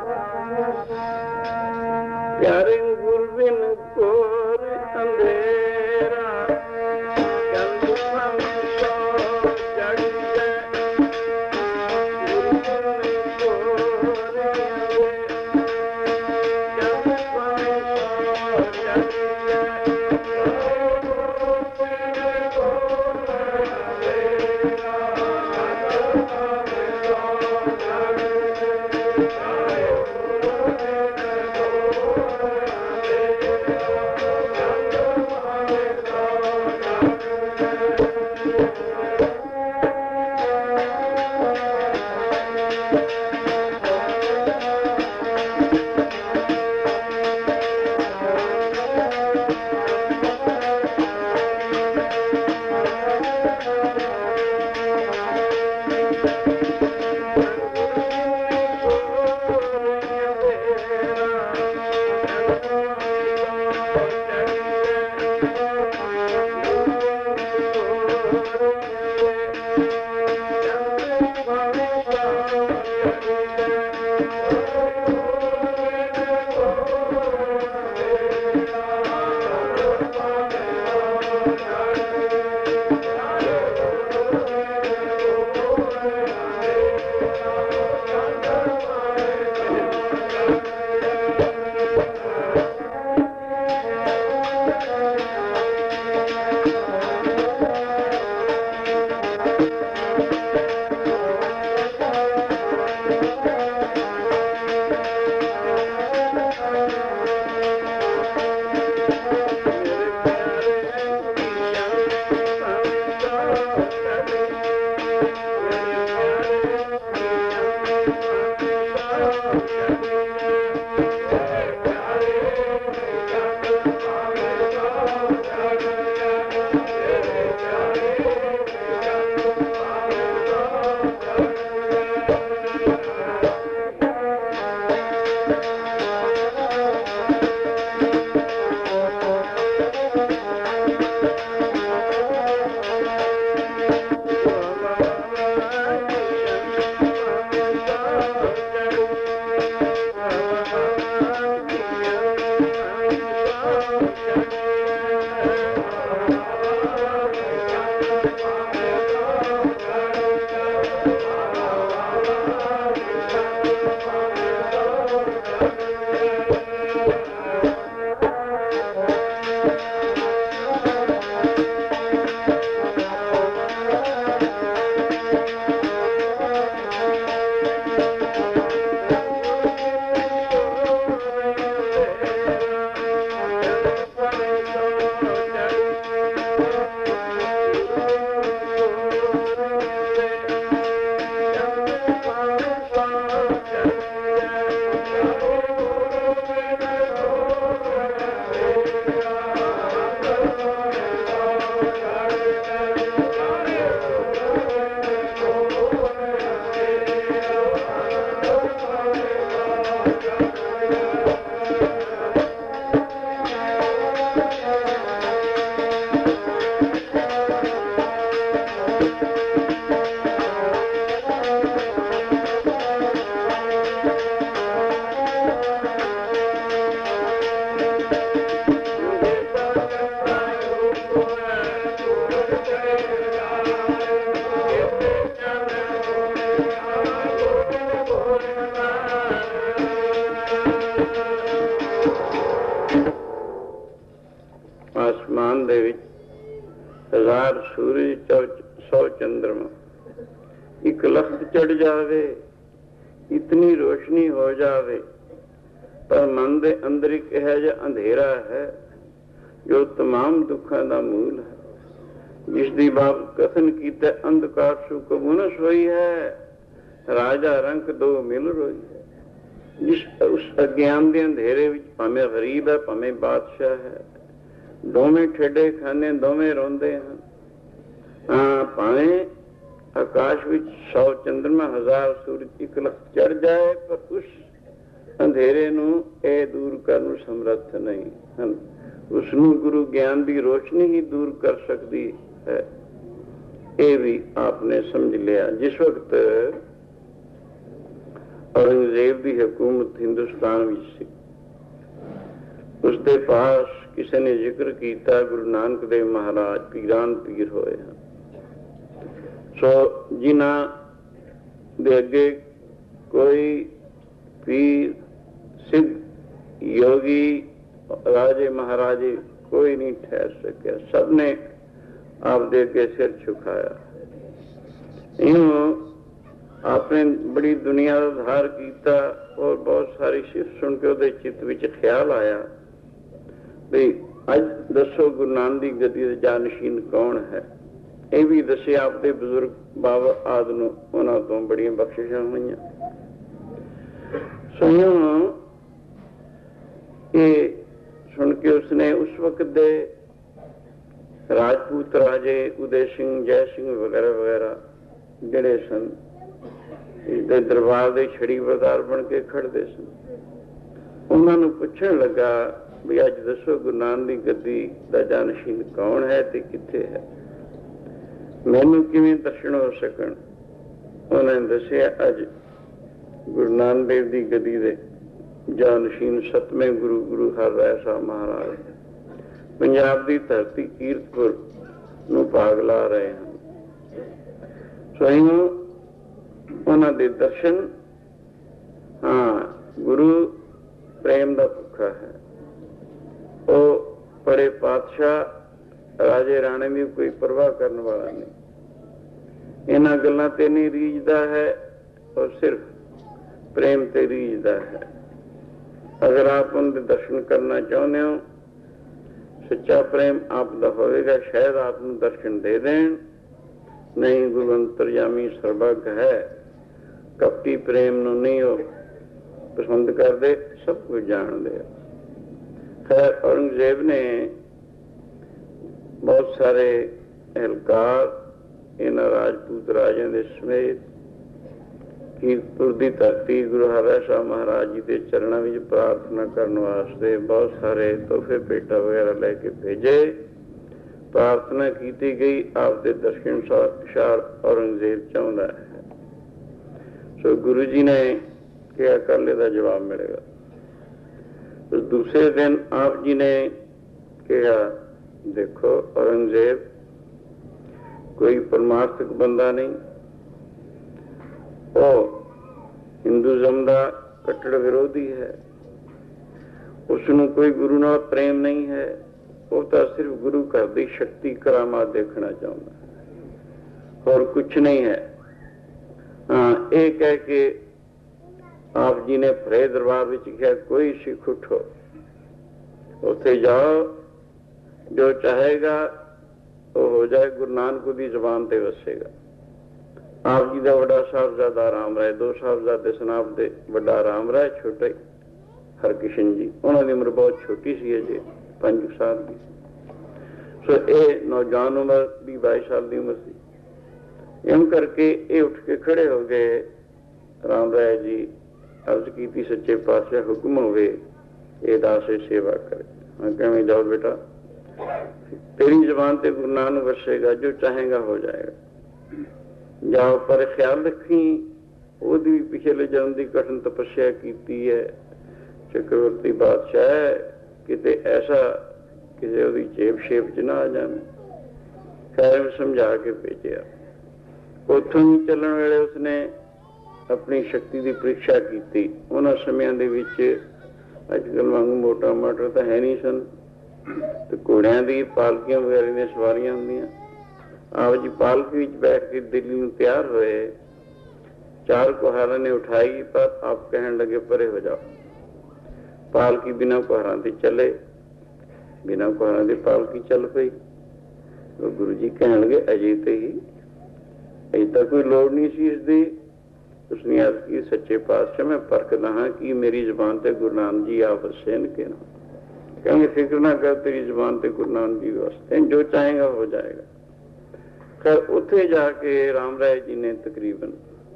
Speaker 1: ਪਿਆਰੇ ਗੁਰ ਬਿਨ ਕੋਰ ਅੰਧੇਰਾ ਚੰਦ ਸੋ ਜੜ ਜੈ, ਗੁਰ ਬਿਨ ਕੋਰ ਚੰਦ ਸੋ ਜੜ सूरज 100 चंद्रमा, 1 लख चढ़ जावे, इतनी रोशनी हो जावे, पर मन दे अंदर एक इहो जिहा अंधेरा है जो तमाम दुखों का मूल है, जिसकी बाप कथन कीता अंधकार सु कबूनस होई है, राजा रंक दो मिल रोई है। जिस उस अज्ञान के अंधेरे विच भावें गरीब है भावें बादशाह है, दोवें ठेडे खाने दोवें रोंदे हैं। हाँ, भावें आकाश विच 100 चंद्रमा 1000 सूरज 1 लख चढ़ जाए, पर उस अंधेरे नूं ए दूर करन नूं समर्थ नहीं ਹਨ। उसनूं गुरु ज्ञान की रोशनी ही दूर कर सकती है। ये भी आपने समझ लिया। जिस वक्त औरंगजेब की हुकूमत हिंदुस्तान में सी, उसके पास किसी ने जिक्र किया गुरु नानक देव महाराज पीरान पीर होए हैं। सो जिन्हां दे अगे कोई पीर सिद्ध योगी राजे महाराजे कोई नहीं ठहर सकिया, सबने आप दे के सिर झुकाया। यूं आपने बड़ी दुनिया का उद्धार किया और बहुत सारी सिफत सुन के उहदे चित्त विच ख्याल आया भी अज दसो गुरु नानक दी गद्दी दे जानशीन कौन है। ये भी दसे आपके बजुर्ग बाबा आदि नूं उन्हां तों बड़ियां बख्शिशां होईयां। सो ये सुन के उसने उस वक्त दे राजपूत राजे उदय सिंह जय सिंह वगैरह वगैरह जिहड़े सन इसके दरबार के छड़ी बरदार बन के खड़ते सन, उन्होंने पूछण लगा भी अज दसो गुरु नानक की गद्दी का जानशीन कौन है ते किथे है, मैनू किवें दर्शन हो सकन। उन्होंने दसिया अज गुरु नानक देव की गद्दी दे जानशीन 7वें गुरु गुरु हरराय साहब महाराज पंजाब की धरती कीरतपुर नूं भाग ला रहे हैं। सो उन्हां दे दर्शन, हाँ गुरु प्रेम का भुखा है, वो बड़े पातशाह राजे राणे की कोई परवाह करने वाला नहीं, इन्हां गल्लां ते नहीं रीझदा है और सिर्फ प्रेम ते रीझदा है। अगर आप उनके दर्शन करना चाहते हो, सच्चा प्रेम आपका होगा, शायद आपको दर्शन दे दें। नहीं, गुरु अंतरयामी सर्वज्ञ है, कपटी प्रेम नूं नहीं हो पसंद करते, सब कुछ जानते। खैर औरंगजेब ने बहुत सारे एहलकार इन्हां राजपूत राजा के समेत कीरतपुर की धरती गुरु हरराय साहब महाराज जी के चरणों में प्रार्थना करने वास्ते बहुत सारे तोहफे पेटा वगैरह लेके भेजे। प्रार्थना की गई, आपके दर्शन शाह औरंगजेब चाहता है। सो गुरु जी ने क्या कर ले जवाब मिलेगा। तो दूसरे दिन आप जी ने कहा, देखो औरंगजेब कोई परमार्थक बंदा नहीं, वो हिंदुज़म का कट्टर विरोधी है, उसनों कोई गुरु नाल प्रेम नहीं है, वो तो सिर्फ गुरु घर की शक्ति करामात देखना चाहता है और कुछ नहीं है। हाँ, ये कह के आप जी ने फरे दरबार में कहा, कोई सिख उठो, उत्थे जाओ, जो चाहेगा वो हो जाए, गुरु नानक की जबान ते वसेगा। आप जी का बड़ा साहबजादा राम राय, 2 साहबजादे सन आपदे, बड़ा राम राय, छोटा हरकिशन जी, उन्होंने उम्र बहुत छोटी सी अजे 5 साल की। सो ये नौजवान उम्र 20-22 साल की उम्र थी। एम करके ये उठ के खड़े हो गए। राम राय जी अर्ज की, सच्चे पातशाह हुक्म होवे ये दास सेवा करे। हाँ, कहें जाओ बेटा, तेरी जबान ते गुरु नानक वसेगा, जो चाहेगा हो जाएगा, जाओ। पर ख्याल रखी, ओदी भी पिछले जन्म की कठिन तपस्या की है, चक्रवर्ती बादशाह है, किते ऐसा किसी ओदी चेप शेप च ना आ जाए। खैर समझा के भेजा। उथों चलने वेले उसने अपनी शक्ति की परीक्षा की। उन्होंने समयां दे विच अजकल वांगू मोटा मोटर तो है नहीं सन, तो घोड़ियां दी पालकियां वगैरह दी सवारियां होंदियां, आप जी पालकी विच बैठ के दिल्ली में तैयार हुए, 4 कुहारा ने उठाई, पर आप कहने लगे परे हो जाओ। पालकी बिना कुहारा के चले, बिना कुहारा के पालकी चल पई। तो गुरु जी कहने लगे अजे तो ही अजे तक कोई लोड़ नहीं सी इसकी। उसने अर्ज की सच्चे पातशाह मैं परखदा हाँ कि मेरी जबान ते गुरु नानक जी आप वसे न के ना। कहेंगे फिक्र ना कर, तेरी जबान ते गुरु नानक जी वसते, जो चाहेगा हो जाएगा। खैर उत्थे जाके राम राय जी ने तकरीबन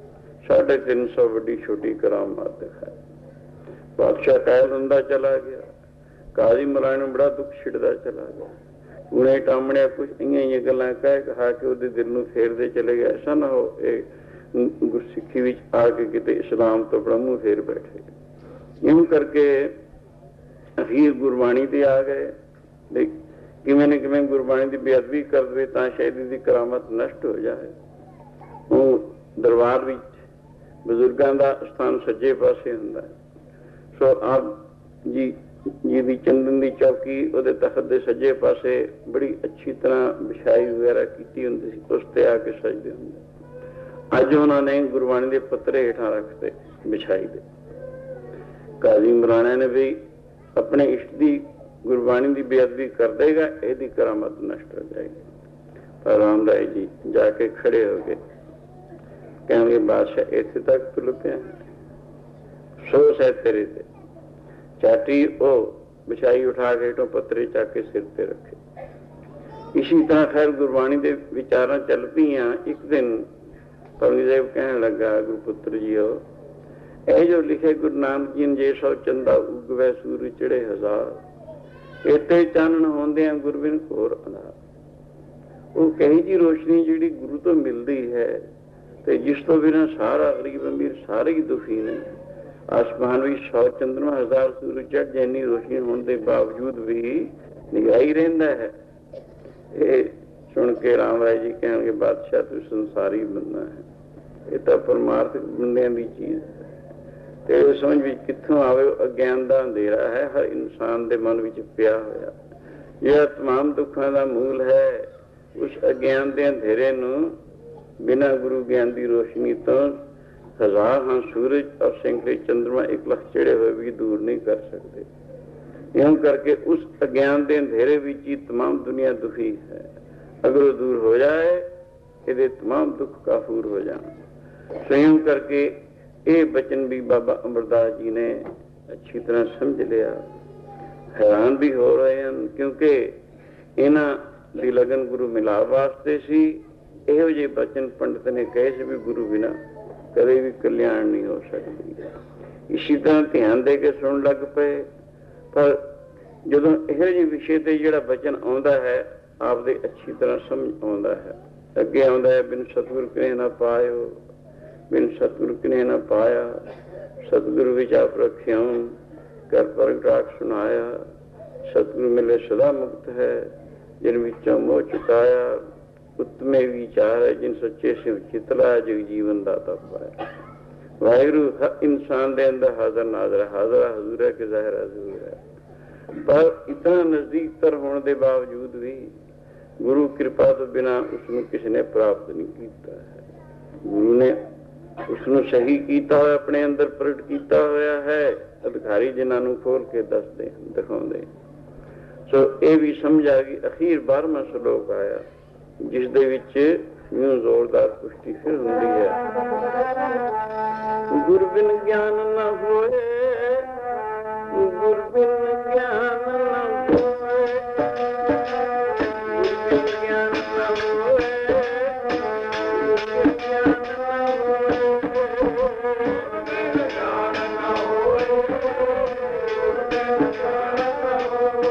Speaker 1: 350 बड़ी छोटी करामात दिखाई। बादशाह कायल हुंदा चला गया, काजी मुलायम नूं बड़ा दुख छिड़दा चला गया। गुणे टामणिया कुछ इं गल्लां कह कहा के उहदे दिल नूं फेरदे चले गए। ऐसा ना हो गुरसिੱਖੀ विच आके किते इस्लाम तो अपना मुंह फेर बैठे। यूं करके अखीर गुरबाणी ते आ गए। किवें न किवें गुरबाणी की बेअदबी कर दे तां शायद इसकी करामत नष्ट हो जाए। वो दरबार विच बजुर्गों का स्थान सज्जे पासे हुंदा है। सो आप जी जी चंदन की चौकी उहदे तखत के सज्जे पासे बड़ी अच्छी तरह बिछाई वगैरह की हुंदी सी, उस ते आके सजदे हुंदे। अज उन्होंने गुरबाणी के पत्रे हेठां रखते बिछाई दे। काजी मराणा ने भी अपने इष्ट की गुरबाणी की बेअदबी कर देगा, यदि करामत नष्ट हो जाएगी। पर राम राय जी जाके खड़े हो गए, कहेंगे बादशाह इत्थे तक तुल पिया, सोच है तेरे ते। चाटी ओ बिछाई उठा के हेठों पत्रे चक के सिर ते रखे। इसी तरह खैर गुरबाणी के विचारां चल पईयां। एक दिन औरंगजेब कहने लगा गुरपुत्र जी हो, ए जो लिखे गुरु नानक जी ने जे सौ चंदा उगवे सूरज चढ़े हजार, इत्ते चानण होंदे गुरबिन घोर अंधार। वो कही जी रोशनी जी गुरु तो मिलती है, तो जिस तो बिना सारा गरीब अमीर सारे ही दुखी ने। आसमान भी 100 चंद्रमा 1000 सूरज चढ़ जैनी रोशनी होने के बावजूद भी निगाह ही रहिंदा है। ये सुन के राम राय जी कहेंगे बादशाह तू संसारी बंदा है, ये तो परमार्थ बंदियां की चीज है। तेरे समझ भी कित्थों आवे, अज्ञान का अंधेरा है हर इंसान के मन में पिया होया। यह तमाम दुखों का मूल है। उस अज्ञान के अंधेरे नूं बिना गुरु ज्ञान की रोशनी तो 1000 हाँ सूरज और सैकड़े चंद्रमा 1 लाख चढ़े हुए भी दूर नहीं कर सकते। यूं करके उस अज्ञान के अंधेरे विच ही तमाम दुनिया दुखी है। अगर वो दूर हो जाए ये तमाम दुख काफूर हो जाए। स्वयं करके ये बचन भी बाबा अमरदास जी ने अच्छी तरह समझ लिया। हैरान भी हो रहे हैं क्योंकि इन्हां दी लगन गुरु मिलाप वास्ते सी। इहो जे बचन पंडित ने कहे से भी गुरु बिना कदे भी कल्याण नहीं हो सकती। इसी तरह ध्यान दे के सुन लग पे। पर जदों इहो जे विषय ते जिहड़ा बचन आउंदा है आपदे अच्छी तरह समझ आउंदा है। अगे आउंदा है बिन सतगुरु किने ना पायो, बिन सतगुरु किने ना पाया, सतगुरु विच आप रखियो कर परगटाक सुनाया। सतगुरु मिले सदा मुक्त है, जिन विचों मोह चुकाया। उत्तमे विचार है जिन सच्चे शिव चितला, जो जीवन दाता पाया। वाहिगुरु हर इंसान के अंदर हाजर नाजर है, हाजरा हजूर है कि ज़ाहिर हजूर है। पर इतना नजदीक तर होने के बावजूद भी गुरु कृपा तो बिना उसमें किसी ने प्राप्त नहीं किया है। गुरु ने उसनों सही किया हुआ अपने अंदर प्रगट किया हुआ है। अधिकारी जिन्होंने खोल के दसते दिखाते। सो ये भी समझ आ गई। अखीर 12वां श्लोक आया जिस दे विच यूं जोरदार पुष्टि फिर हुंदी है। गुर बिन ज्ञान न होए, गुर बिन ज्ञान न होए, गुर बिन ज्ञान न होए, गुर बिन ज्ञान न होए, गुर बिन ज्ञान न होए, गुर बिन ज्ञान न होए।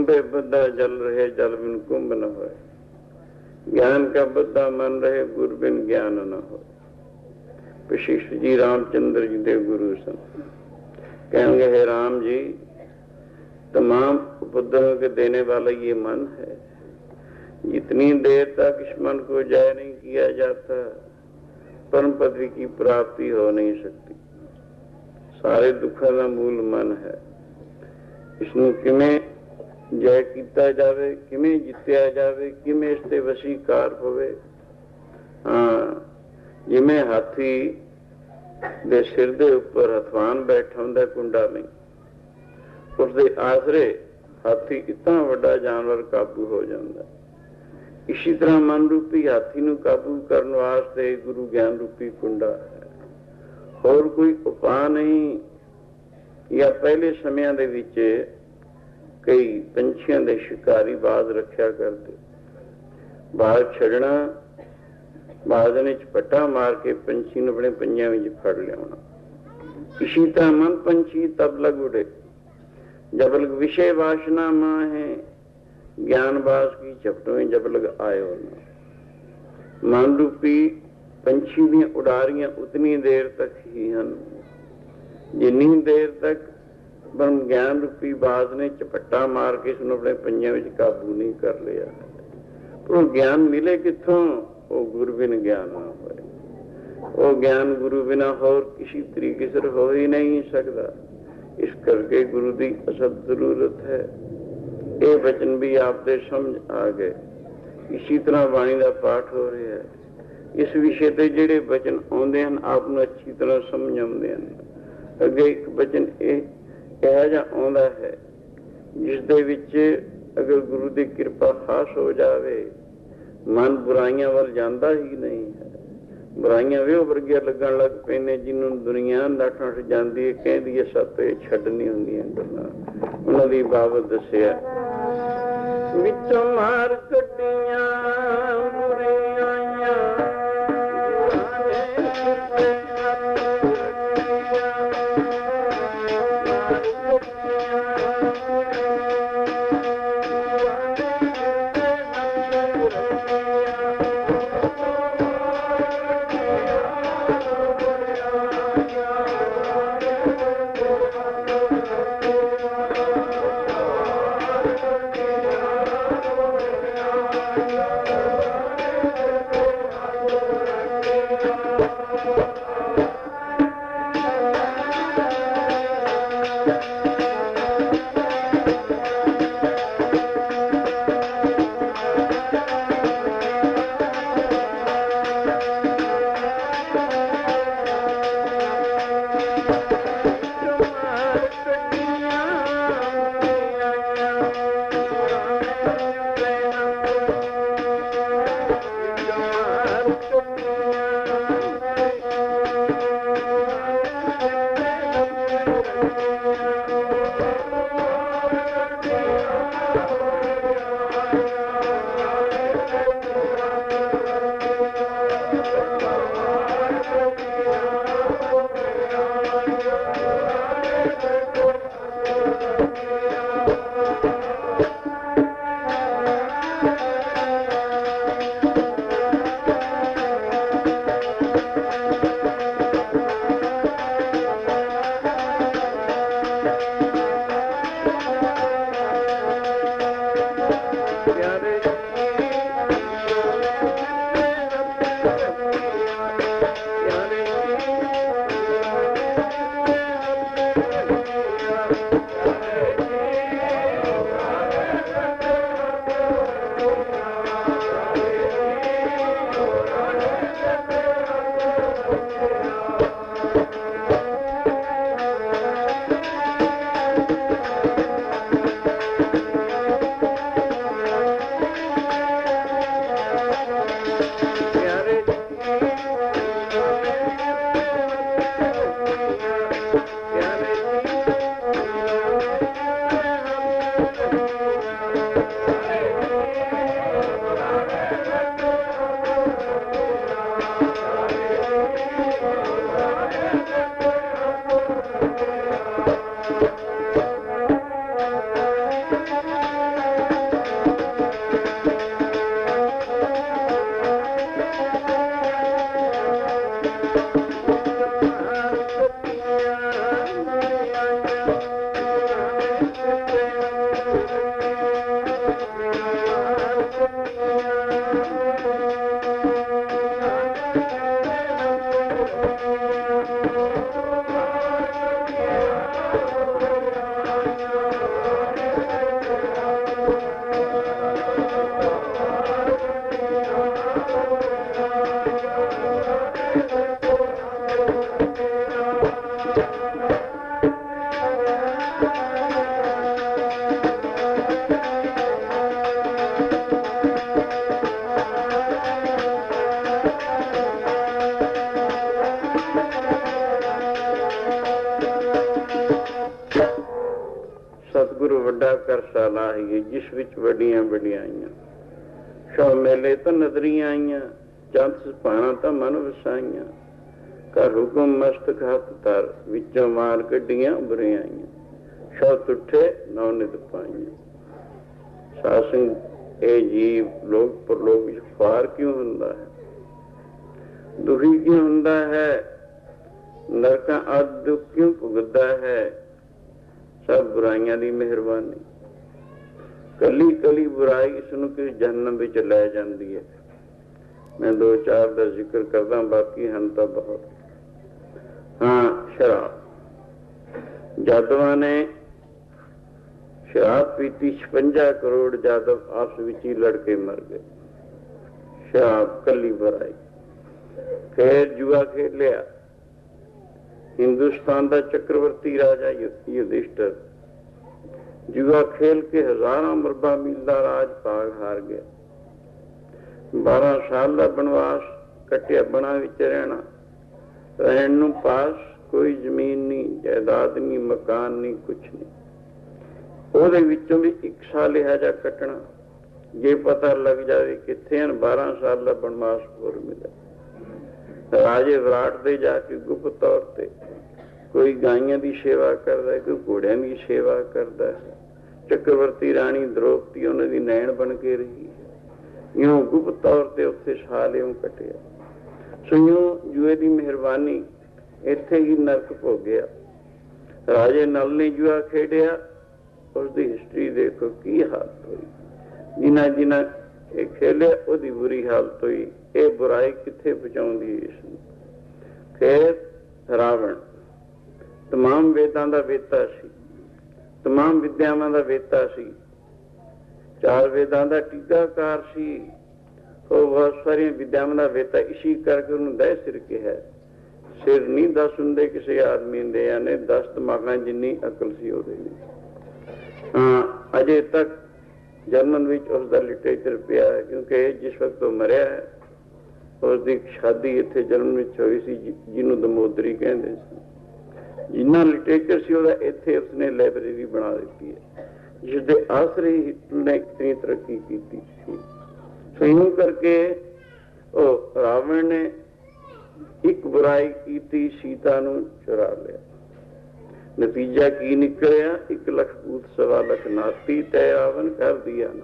Speaker 1: कुंभे बद्धा जल रहे जल बिन कुंभ न होए, ज्ञान का बद्धा मन रहे गुरु बिन ज्ञान न हो। वशिष्ठ जी रामचंद्र जी देव गुरु सन, कहेंगे हे राम जी, तमाम उपद्रव के देने वाला ये मन है, जितनी देर तक इस मन को जय नहीं किया जाता परम पदवी की प्राप्ति हो नहीं सकती। सारे दुखों का मूल मन है। इसमें किमें जय किया जावे, किमें जित्या जावे, किमें इसते वशीकार होवे। हाँ, जिमें हाथी दे सिर दे उपर हथवान बैठा हुंदा कुंडा नहीं, उसके आसरे हाथी इतना बड़ा जानवर काबू हो जाता। इसी तरह मन रूपी हाथी नूं काबू करने वास्ते गुरु ज्ञान रूपी कुंडा है, और कोई उपाय नहीं। या पहले समयां दे विच कई पंछियां दे शिकारी बाज रखिया करते, बाज छड़ना, बाज ने झपट्टा मार के पंछी नूं अपने पंजियां विच फड़ लियाउणा। इसी तरह मन पंछी तब लग उड़े जब लग विषय वासना मां है, ज्ञान बास की झपटों में जब लग आयो ना। मन रूपी पंछी दी उड़ारियां उतनी देर तक ही हैं जिन्नी देर तक ब्रह्म ज्ञान रूपी बाज ने झपट्टा मार के इसनूं अपने पंजियां विच काबू नहीं कर लिया। पर ज्ञान मिले कित्थों? वो गुरु बिन ज्ञान ना होए। वो ज्ञान गुरु बिना होर किसी तरीके से हो ही नहीं सकता। इस करके गुरु की असद जरूरत है। ये वचन भी आपके समझ आ गए। इसी तरह बाणी का पाठ हो रहा है। इस विषय से जेडे वचन आते हैं आप अच्छी तरह समझ आते हैं। अगे एक वचन यह जा आता है जिस दे विच अगर गुरु की कृपा खास हो जाए मन बुराइयां वाल जाता ही नहीं है। बुराइयां वे वर्गिया लगन लग पैने जिन्होंने दुनिया नठ नठ जाती है, कहती है सत छड्डनी होंदियां गल्लां। उन्हां दी बाबत दस्सिया विचों मार कट्टियां बुराइयां ਸਤਿਗੁਰੂ ਵੱਡਾ ਕਰ ਸਾਲਾਹੀਏ, ਜਿਸ ਵਿੱਚ ਵੱਡੀਆਂ ਵਡਿਆਈਆਂ। ਸਭ ਮੇਲੇ ਤਾਂ ਨਜ਼ਰੀਆਂ ਆਈਆਂ, ਚੰਦ ਸੁਭਾਣਾ ਤਾਂ ਮਨ ਵਸਾਈਆਂ। ਕਰ ਹੁਕਮ ਮਸਤਕ ਹੱਥ ਧਰ, ਵਿੱਚੋਂ ਮਾਰ ਕੱਢੀਆਂ ਬੁਰਿਆਈਆਂ। ਸਭ ਤੁੱਠੇ ਨੌ ਨਿਤ ਪਾਈਆਂ। ਸਾਧ ਸੰਗਤ, ਇਹ ਜੀਵ ਲੋਕ ਪਰਲੋਕ ਵਿੱਚ ਖੁਆਰ ਕਿਉਂ ਹੁੰਦਾ ਹੈ, ਦੁਖੀ ਕਿਉਂ ਹੁੰਦਾ ਹੈ, ਨਰਕਾਂ ਆਦਿ ਦੁੱਖ ਕਿਉਂ ਭੁਗਤਦਾ ਹੈ? ਸਭ ਬੁਰਾਈਆਂ ਦੀ ਮਿਹਰਬਾਨੀ। ਕੱਲੀ ਕੱਲੀ ਬੁਰਾਈ ਇਸ ਨੂੰ ਕਿਸ ਜਹਨਮ ਵਿੱਚ ਲੈ ਜਾਂਦੀ ਹੈ। ਮੈਂ 2-4 ਦਾ ਜ਼ਿਕਰ ਕਰਦਾ, ਬਾਕੀ ਹਨ ਤਾਂ ਬਹੁਤ। ਹਾਂ, ਸ਼ਰਾਬ। ਜਾਦਵਾਂ ਨੇ ਸ਼ਰਾਬ ਪੀਤੀ, 56 ਕਰੋੜ ਜਾਦਵ ਆਪਸ ਵਿੱਚ ਹੀ ਲੜ ਕੇ ਮਰ ਗਏ। ਸ਼ਰਾਬ ਕੱਲੀ ਬੁਰਾਈ। ਫਿਰ ਜੂਆ ਖੇਡ ਲਿਆ। ਹਿੰਦੁਸਤਾਨ ਦਾ ਚੱਕਰਵਰਤੀ ਰਾਜਾ ਯੁਧਿਸ਼ਟਰ ਜੂਆ ਖੇਲ ਕੇ ਹਜ਼ਾਰਾਂ ਮਰਬਾ ਮੀਲ ਦਾ ਰਾਜ ਭਾਗ ਹਾਰ ਗਿਆ। 12 ਸਾਲ ਦਾ ਬਨਵਾਸ ਕੱਟਿਆ, ਬਣਾ ਵਿੱਚ ਰਹਿਣਾ। ਰਹਿਣ ਨੂੰ ਪਾਸ ਕੋਈ ਜ਼ਮੀਨ ਨਹੀਂ, ਜਾਇਦਾਦ ਨਹੀਂ, ਮਕਾਨ ਨਹੀਂ, ਕੁਛ ਨਹੀਂ। ਉਹਦੇ ਵਿੱਚੋਂ ਵੀ 1 ਸਾਲ ਇਹੋ ਜਿਹਾ ਕੱਟਣਾ, ਜੇ ਪਤਾ ਲੱਗ ਜਾਵੇ ਕਿੱਥੇ ਹਨ, 12 ਸਾਲ ਦਾ ਬਨਵਾਸ ਹੋਰ ਮਿਲਿਆ। ਰਾਜੇ ਵਿਰਾਟ ਦੇ ਜਾ ਕੇ ਗੁਪਤ ਤੌਰ ਤੇ ਕੋਈ ਗਾਈਆਂ ਦੀ ਸੇਵਾ ਕਰਦਾ, ਕੋਈ ਘੋੜਿਆਂ ਦੀ ਸੇਵਾ ਕਰਦਾ ਹੈ। ਚੱਕਰਵਰਤੀ ਰਾਣੀ ਦ੍ਰੋਪਦੀ ਉਹਨਾਂ ਦੀ ਨੈਣ ਬਣ ਕੇ ਰਹੀ। ਇਉਂ ਗੁਪਤ ਤੌਰ ਤੇ ਉੱਥੇ ਸਾਲ ਇਉਂ ਕੱਟਿਆ। ਸੋ ਇਉਂ ਜੂਏ ਦੀ ਮਿਹਰਬਾਨੀ, ਇੱਥੇ ਹੀ ਨਰਕ ਭੋਗਿਆ। ਰਾਜੇ ਨਲ ਨੇ ਜੂਆ ਖੇਡਿਆ, ਉਸਦੀ ਹਿਸਟਰੀ ਦੇਖੋ ਕੀ ਹਾਲਤ ਹੋਈ। ਜਿਨ੍ਹਾਂ ਜਿਨ੍ਹਾਂ ਇਹ ਖੇਲਿਆ ਉਹਦੀ ਬੁਰੀ ਹਾਲਤ ਹੋਈ। ਇਹ ਬੁਰਾਈ ਕਿੱਥੇ ਪਹੁੰਚਾਉਂਦੀ ਇਸ ਨੂੰ। ਫਿਰ ਰਾਵਣ ਤਮਾਮ ਵੇਦਾਂ ਦਾ ਵੇਤਾ ਸੀ, ਤਮਾਮ ਵਿਦਿਆਵਾਂ ਦਾ ਵੇਤਾ ਸੀ, 4 ਵੇਦਾਂ ਦਾ ਟੀਕਾਕਾਰ ਸੀ। ਉਹ ਬਹੁਤ ਸਾਰੀਆਂ ਵਿਦਿਆਵਾਂ ਦਾ ਵੇਤਾ, ਇਸੀ ਕਰਕੇ ਉਹਨੂੰ ਦਹਿ ਸਿਰ ਕਿਹਾ। ਸਿਰ ਨਹੀਂ 10 ਹੁੰਦੇ ਕਿਸੇ ਆਦਮੀ ਦੇ, ਯਾਨੀ 10 ਦਿਮਾਗਾਂ ਜਿੰਨੀ ਅਕਲ ਸੀ ਉਹਦੇ ਵਿੱਚ। ਹਾਂ, ਅਜੇ ਤੱਕ ਜਰਮਨ ਵਿੱਚ ਉਸਦਾ ਲਿਟਰੇਚਰ ਪਿਆ ਹੈ, ਕਿਉਂਕਿ ਜਿਸ ਵਕਤ ਉਹ ਮਰਿਆ ਹੈ ਉਸਦੀ ਸ਼ਾਦੀ ਇੱਥੇ ਜਰਮਨ ਵਿੱਚ ਹੋਈ ਸੀ, ਜਿਹਨੂੰ ਦਮੋਦਰੀ ਕਹਿੰਦੇ ਸੀ। ਜਿੰਨਾ ਲਿਟਰੇਚਰ ਸੀ ਉਹਦਾ ਇੱਥੇ ਉਸਨੇ ਲਾਇਬ੍ਰੇਰੀ ਬਣਾ ਦਿੱਤੀ ਹੈ, ਜਿਸਦੇ ਆਸਰੇ ਹੀ ਹਿਟਲਰ ਨੇ ਇਤਨੀ ਤਰੱਕੀ ਕੀਤੀ ਸੀ। ਸੋ ਇਉਂ ਕਰਕੇ ਉਹ ਰਾਵਣ ਨੇ ਇੱਕ ਬੁਰਾਈ ਕੀਤੀ, ਸੀਤਾ ਨੂੰ ਚੁਰਾ ਲਿਆ। ਨਤੀਜਾ ਕੀ ਨਿਕਲਿਆ? 1 ਲੱਖ ਪੂਤ 1.25 ਲੱਖ ਨਾਤੀ, ਤੈ ਰਾਵਣ ਕਰ ਦਿਆ ਨਾ।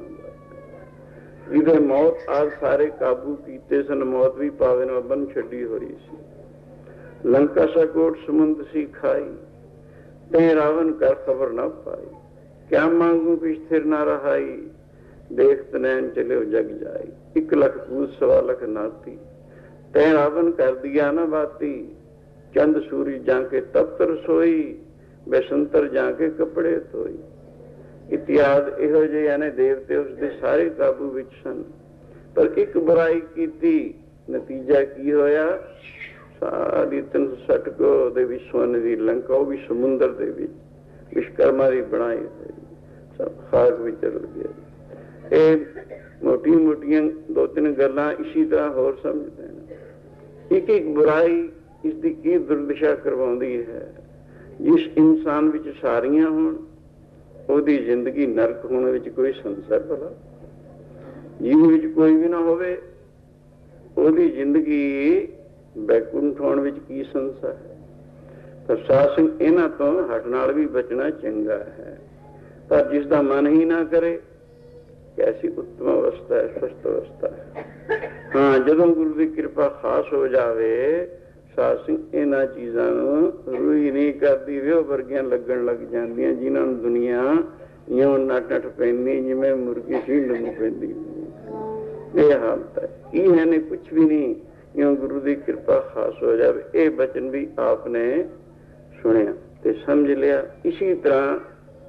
Speaker 1: ਜਿਹਦੇ ਮੌਤ ਆਦਿ ਸਾਰੇ ਕਾਬੂ ਕੀਤੇ ਸਨ, ਮੌਤ ਵੀ ਪਾਵੇ ਨਾ ਬੰਨ ਛੱਡੀ ਹੋਈ ਸੀ। ਲੰਕਾ ਸਕੋਟ ਸਮੁੰਦ ਸੀ ਖਾਈ, ਤੈ ਰਾਵਣ ਕਰ ਖਬਰ ਨਾ ਪਾਈ। ਕਿਆ ਮੰਗੂ ਕਿ ਸਥਿਰ ਨਾ ਰਹਾਈ, ਦੇਖਤ ਨੈਣ ਚਲਿਓ ਜਗ ਜਾਈ। 1 ਲੱਖ ਪੂਤ 1.25 ਲੱਖ ਨਾਤੀ, ਤੈ ਰਾਵਣ ਕਰ ਦਿਆ ਨਾ ਬਾਤੀ। ਚੰਦ ਸੂਰਜ ਜਾ ਕੇ ਤਪਤ ਰਸੋਈ, ਬੈਸੰਤਰ ਜਾ ਕੇ ਕੱਪੜੇ ਧੋਈ। ਇਤਿਹਾਸ ਇਹੋ ਜਿਹੇ ਨੇ, ਦੇਵਤੇ ਉਸਦੇ ਸਾਰੇ ਕਾਬੂ ਵਿੱਚ ਸਨ, ਪਰ ਇੱਕ ਬੁਰਾਈ ਕੀਤੀ। ਨਤੀਜਾ ਕੀ ਹੋਇਆ? ਸਾਰੀ 360 ਕਰੋੜ ਦੇ ਵਿੱਚ ਸੋਨੇ ਦੀ ਲੰਕਾ, ਉਹ ਵੀ ਸਮੁੰਦਰ ਦੇ ਵਿੱਚ ਵਿਸ਼ਕਰਮਾ ਦੀ ਬਣਾਈ ਹੋਈ, ਸਭ ਖਾਕ ਵਿੱਚ ਰਲ ਗਿਆ। ਇਹ ਮੋਟੀਆਂ ਮੋਟੀਆਂ 2-3 ਗੱਲਾਂ ਇਸੀ ਤਰ੍ਹਾਂ ਹੋਰ ਸਮਝਦੇ ਨੇ। ਇੱਕ ਇੱਕ ਬੁਰਾਈ ਇਸਦੀ ਕੀ ਦੁਰਦਸ਼ਾ ਕਰਵਾਉਂਦੀ ਹੈ। ਜਿਸ ਇਨਸਾਨ ਵਿੱਚ ਸਾਰੀਆਂ ਹੋਣ, ਉਹਦੀ ਜ਼ਿੰਦਗੀ ਨਰਕ ਹੋਣ ਵਿੱਚ ਕੋਈ ਸੰਸਾ ਭਲਾ? ਜਿਹਦੇ ਵਿੱਚ ਕੋਈ ਵੀ ਨਾ ਹੋਵੇ, ਉਹਦੀ ਜ਼ਿੰਦਗੀ ਬੈਕੁੰਠ ਹੋਣ ਵਿੱਚ ਕੀ ਸੰਸਾ ਹੈ? ਪਰ ਸਾਧ ਸੰਗਤ, ਇਹਨਾਂ ਤੋਂ ਹਟ ਨਾਲ ਵੀ ਬਚਣਾ ਚੰਗਾ ਹੈ। ਪਰ ਜਿਸ ਦਾ ਮਨ ਹੀ ਨਾ ਕਰੇ, ਕੈਸੀ ਉੱਤਮ ਅਵਸਥਾ ਹੈ, ਸਵਸਥ ਅਵਸਥਾ ਹੈ। ਹਾਂ, ਜਦੋਂ ਗੁਰੂ ਦੀ ਕਿਰਪਾ ਖਾਸ ਹੋ ਜਾਵੇ, ਸਾਧ ਸੰਗਤ ਇਹਨਾਂ ਚੀਜ਼ਾਂ ਨੂੰ ਰੂਹੀ ਨਹੀਂ ਕਰਦੀ। ਵਿਉ ਵਰਗੀਆਂ ਲੱਗਣ ਲੱਗ ਜਾਂਦੀਆਂ, ਜਿਨ੍ਹਾਂ ਨੂੰ ਦੁਨੀਆ ਇਉਂ ਨੱਠ ਪੈਂਦੀ ਜਿਵੇਂ ਮੁਰਗੀ ਸੀ ਲੰਘ ਪੈਂਦੀ। ਇਹ ਹਾਲਤ ਹੈ। ਕੀ ਹੈ ਨੇ? ਕੁਛ ਵੀ ਨਹੀਂ। ਇਉਂ ਗੁਰੂ ਦੀ ਕਿਰਪਾ ਖਾਸ ਹੋ ਜਾਵੇ। ਇਹ ਬਚਨ ਵੀ ਆਪ ਨੇ ਸੁਣਿਆ ਤੇ ਸਮਝ ਲਿਆ। ਇਸੀ ਤਰ੍ਹਾਂ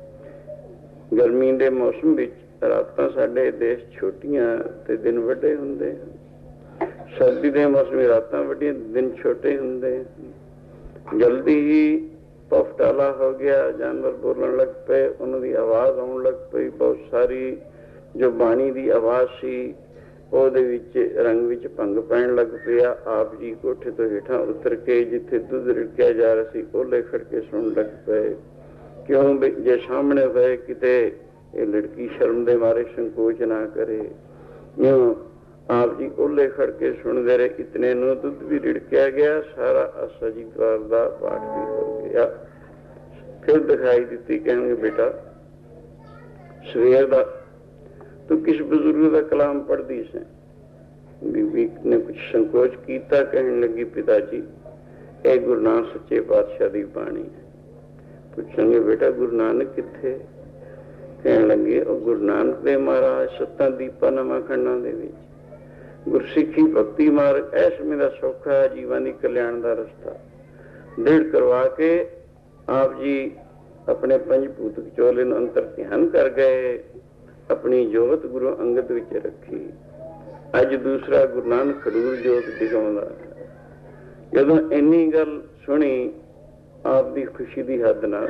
Speaker 1: ਗਰਮੀ ਦੇ ਮੌਸਮ ਵਿੱਚ ਰਾਤਾਂ ਸਾਡੇ ਦੇਸ਼ ਛੋਟੀਆਂ ਤੇ ਦਿਨ ਵੱਡੇ ਹੁੰਦੇ ਹਨ। ਸਰਦੀ ਦੇ ਮੌਸਮ ਰਾਤਾਂ ਵੱਡੀਆਂ, ਦਿਨ ਛੋਟੇ ਹੁੰਦੇ। ਜਲਦੀ ਹੀ ਪਫਟਾਲਾ ਹੋ ਗਿਆ, ਜਾਨਵਰ ਬੋਲਣ ਲੱਗ ਪਏ, ਉਹਨਾਂ ਦੀ ਆਵਾਜ਼ ਆਉਣ ਲੱਗ ਪਈ। ਬਹੁਤ ਸਾਰੀ ਜੋ ਬਾਣੀ ਦੀ ਆਵਾਜ਼ ਸੀ ਉਹਦੇ ਵਿੱਚ ਰੰਗ ਵਿੱਚ ਭੰਗ ਪੈਣ ਲੱਗ ਪਿਆ। ਆਪ ਜੀ ਕੋਠੇ ਤੋਂ ਹੇਠਾਂ ਉਤਰ ਕੇ ਜਿੱਥੇ ਦੁੱਧ ਰਿੜਕਿਆ ਜਾ ਰਿਹਾ ਸੀ, ਉਹਲੇ ਖੜ ਕੇ ਸੁਣਨ ਲੱਗ ਪਏ। क्यों जे सामने होए किते ये लड़की शर्म दे मारे संकोच ना करे। यूं आप जी ओले खड़ के सुनते रहे, इतने नु दुध भी रिड़किया गया, सारा असजीतवार का पाठ भी हो गया। फिर दिखाई दी, कहेंगे बेटा सवेर का तू किस बुजुर्ग का कलाम पढ़ती से? बीबी ने कुछ संकोच किया, कहने लगी पिताजी ये गुरु नानक सच्चे पातशाह की बाणी है। पूछेंगे बेटा गुरु नानक किथे? कहने लगे गुरु नानक देव महाराज 7 दीपा नवा खंडा दे विच गुरसिੱਖੀ भक्ति मार्ग ऐसमें दा सौखा है, जीवन की कल्याण का रस्ता दृढ़ करवा के आप जी अपने पंचभूत चोले अंतर ध्यान कर गए, अपनी जोत गुरु अंगद विच रखी। अज दूसरा गुरु नानक खडूर जोत दिखाउंदा है। जदों इन्नी गल सुनी आप दी खुशी दी हद ना।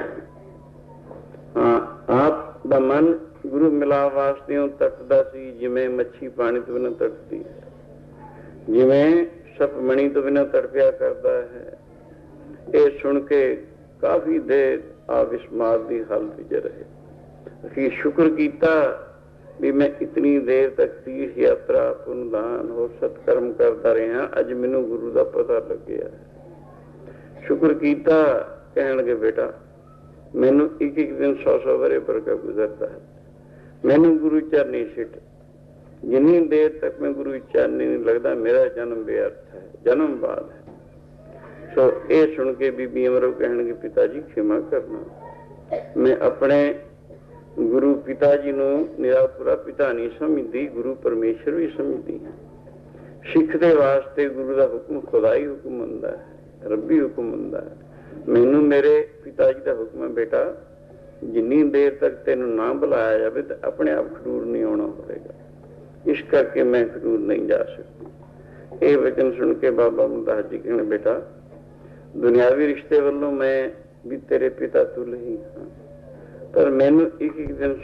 Speaker 1: हाँ, आप दा मन गुरु मिला वास्ते तटदा सी, जिवें मच्छी पानी तो बिना तटती है, जिवें सप मणि तो बिना तड़पिया करता है। ये सुन के काफी देर आप इस मार की हालत विच रहे। अखीर शुक्र किया भी मैं इतनी देर तक तीर्थ यात्रा पुनदान और सत्कर्म करता रहा, अज मैनू गुरु का पता लग गया। शुक्र किया, कहने लगे बेटा मैनू एक एक दिन 100-100 वरे वर्गा गुजरता है, मैनू गुरु चरनी सिट, जिन्नी देर तक मैं गुरु चरनी नहीं लगता मेरा जन्म व्यर्थ है, जन्म बाद है। सो ये सुन के बीबी अमरो कहने लगे पिताजी क्षमा करना, मैं अपने गुरु पिताजी नू निरापुरा पिता नहीं समझती, गुरु परमेश्वर भी समझती है। सिख दे वास्ते गुरु का हुक्म खुदाई हुक्म हुंदा है, रब्बी हुक्म हुंदा है। मैनू मेरे पिताजी का हुक्म है बेटा जिन्नी देर तक तेनू ना बुलाया जाए तो अपने आप खडूर नहीं आना होगा, इस करके मैं खडूर नहीं जा सकती। ये वचन सुन के बाबा मुमताज जी कहने बेटा दुनियावी रिश्ते वालों मैं भी तेरे पिता तुल ही हाँ, पर मैनू एक एक दिन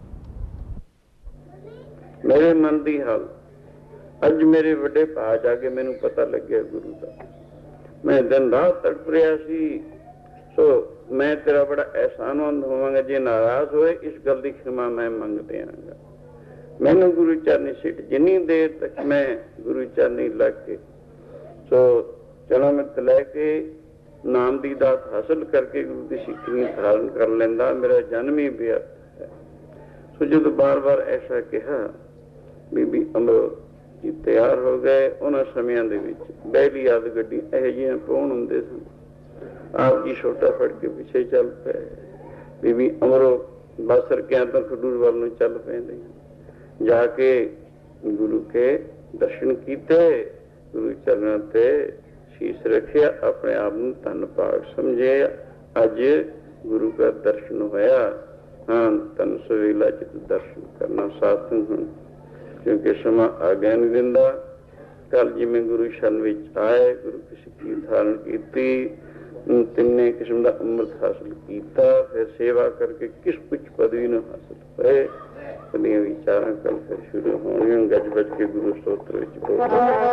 Speaker 1: मेरे मन की हाल अज मेरे बड़े भा जाके मैनू पता लग गया गुरु का। मैं दिन रात तड़प रहा सी, सो मैं तेरा बड़ा एहसानमंद होवांगा जे नाराज होए, इस गल की क्षमा मैं मंग देंगा। मैनू गुरु चरनी सिट, जिन्नी देर तक मैं गुरु चरनी लग के सो चलो मैं लैके नाम की दात हासिल करके गुरु की सिक्खी धारण कर लेंदा, मेरा जन्म ही व्यर्थ है। सो जो बार बार ऐसा कहा, बीबी अमरो जी तैयार हो गए। उन्होंने समयां दे विच बैली आद गड्डी इहो जिहियां पौण हुंदे सन, आप जी छोटा फड़ के पिछे चल पे। बीबी अमरो बस रखिया तो खडूर वाल नूं चल पैंदे, जाके गुरु के दर्शन किते, गुरु चरणों ते शीश रखिया, अपने आप नूं धन भाग समझे। अज गुरु का दर्शन होया। हाँ, तन सवेला चित दर्शन करना साधन हूं, क्योंकि समा आग्या नहीं दिंदा। कल जिमें गुरु शरण विच आए, गुरु की सिक्खी धारण की, तिन्ने किस्म का अमृत हासिल किया, फिर सेवा करके किस कुछ पदवी न हासिल होए। अपनिया विचारां कल फिर शुरू होणियां। गज बज के गुरु स्तोत्र विच बोल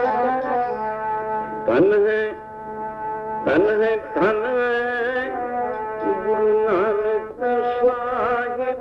Speaker 1: धन है धन है धन है गुरु नानक साहिब।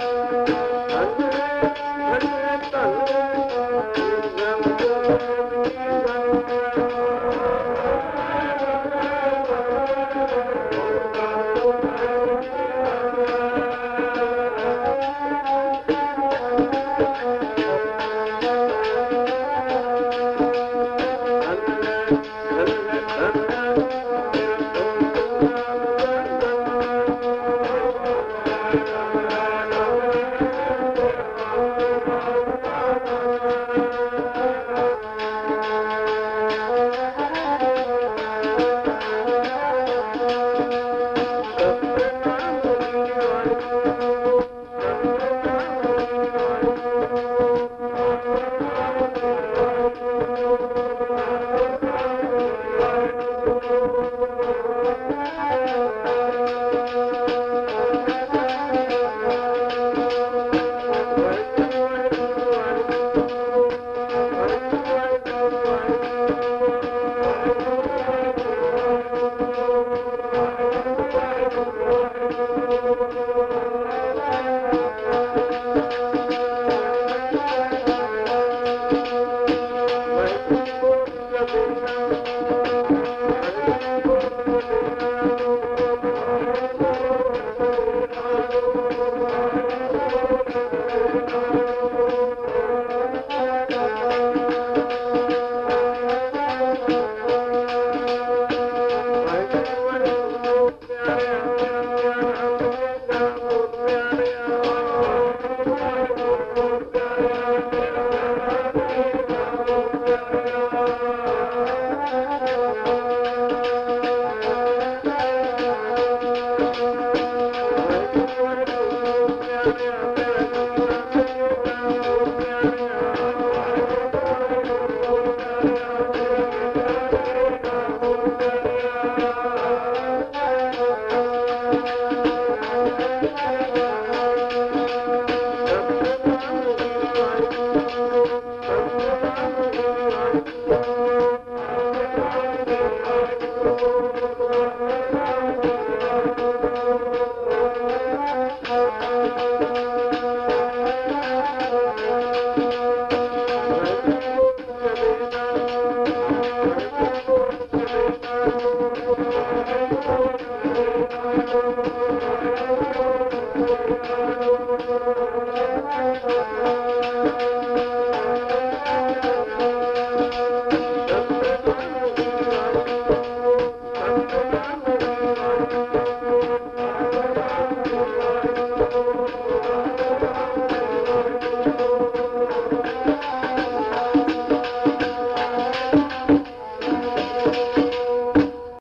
Speaker 1: ਜੀ।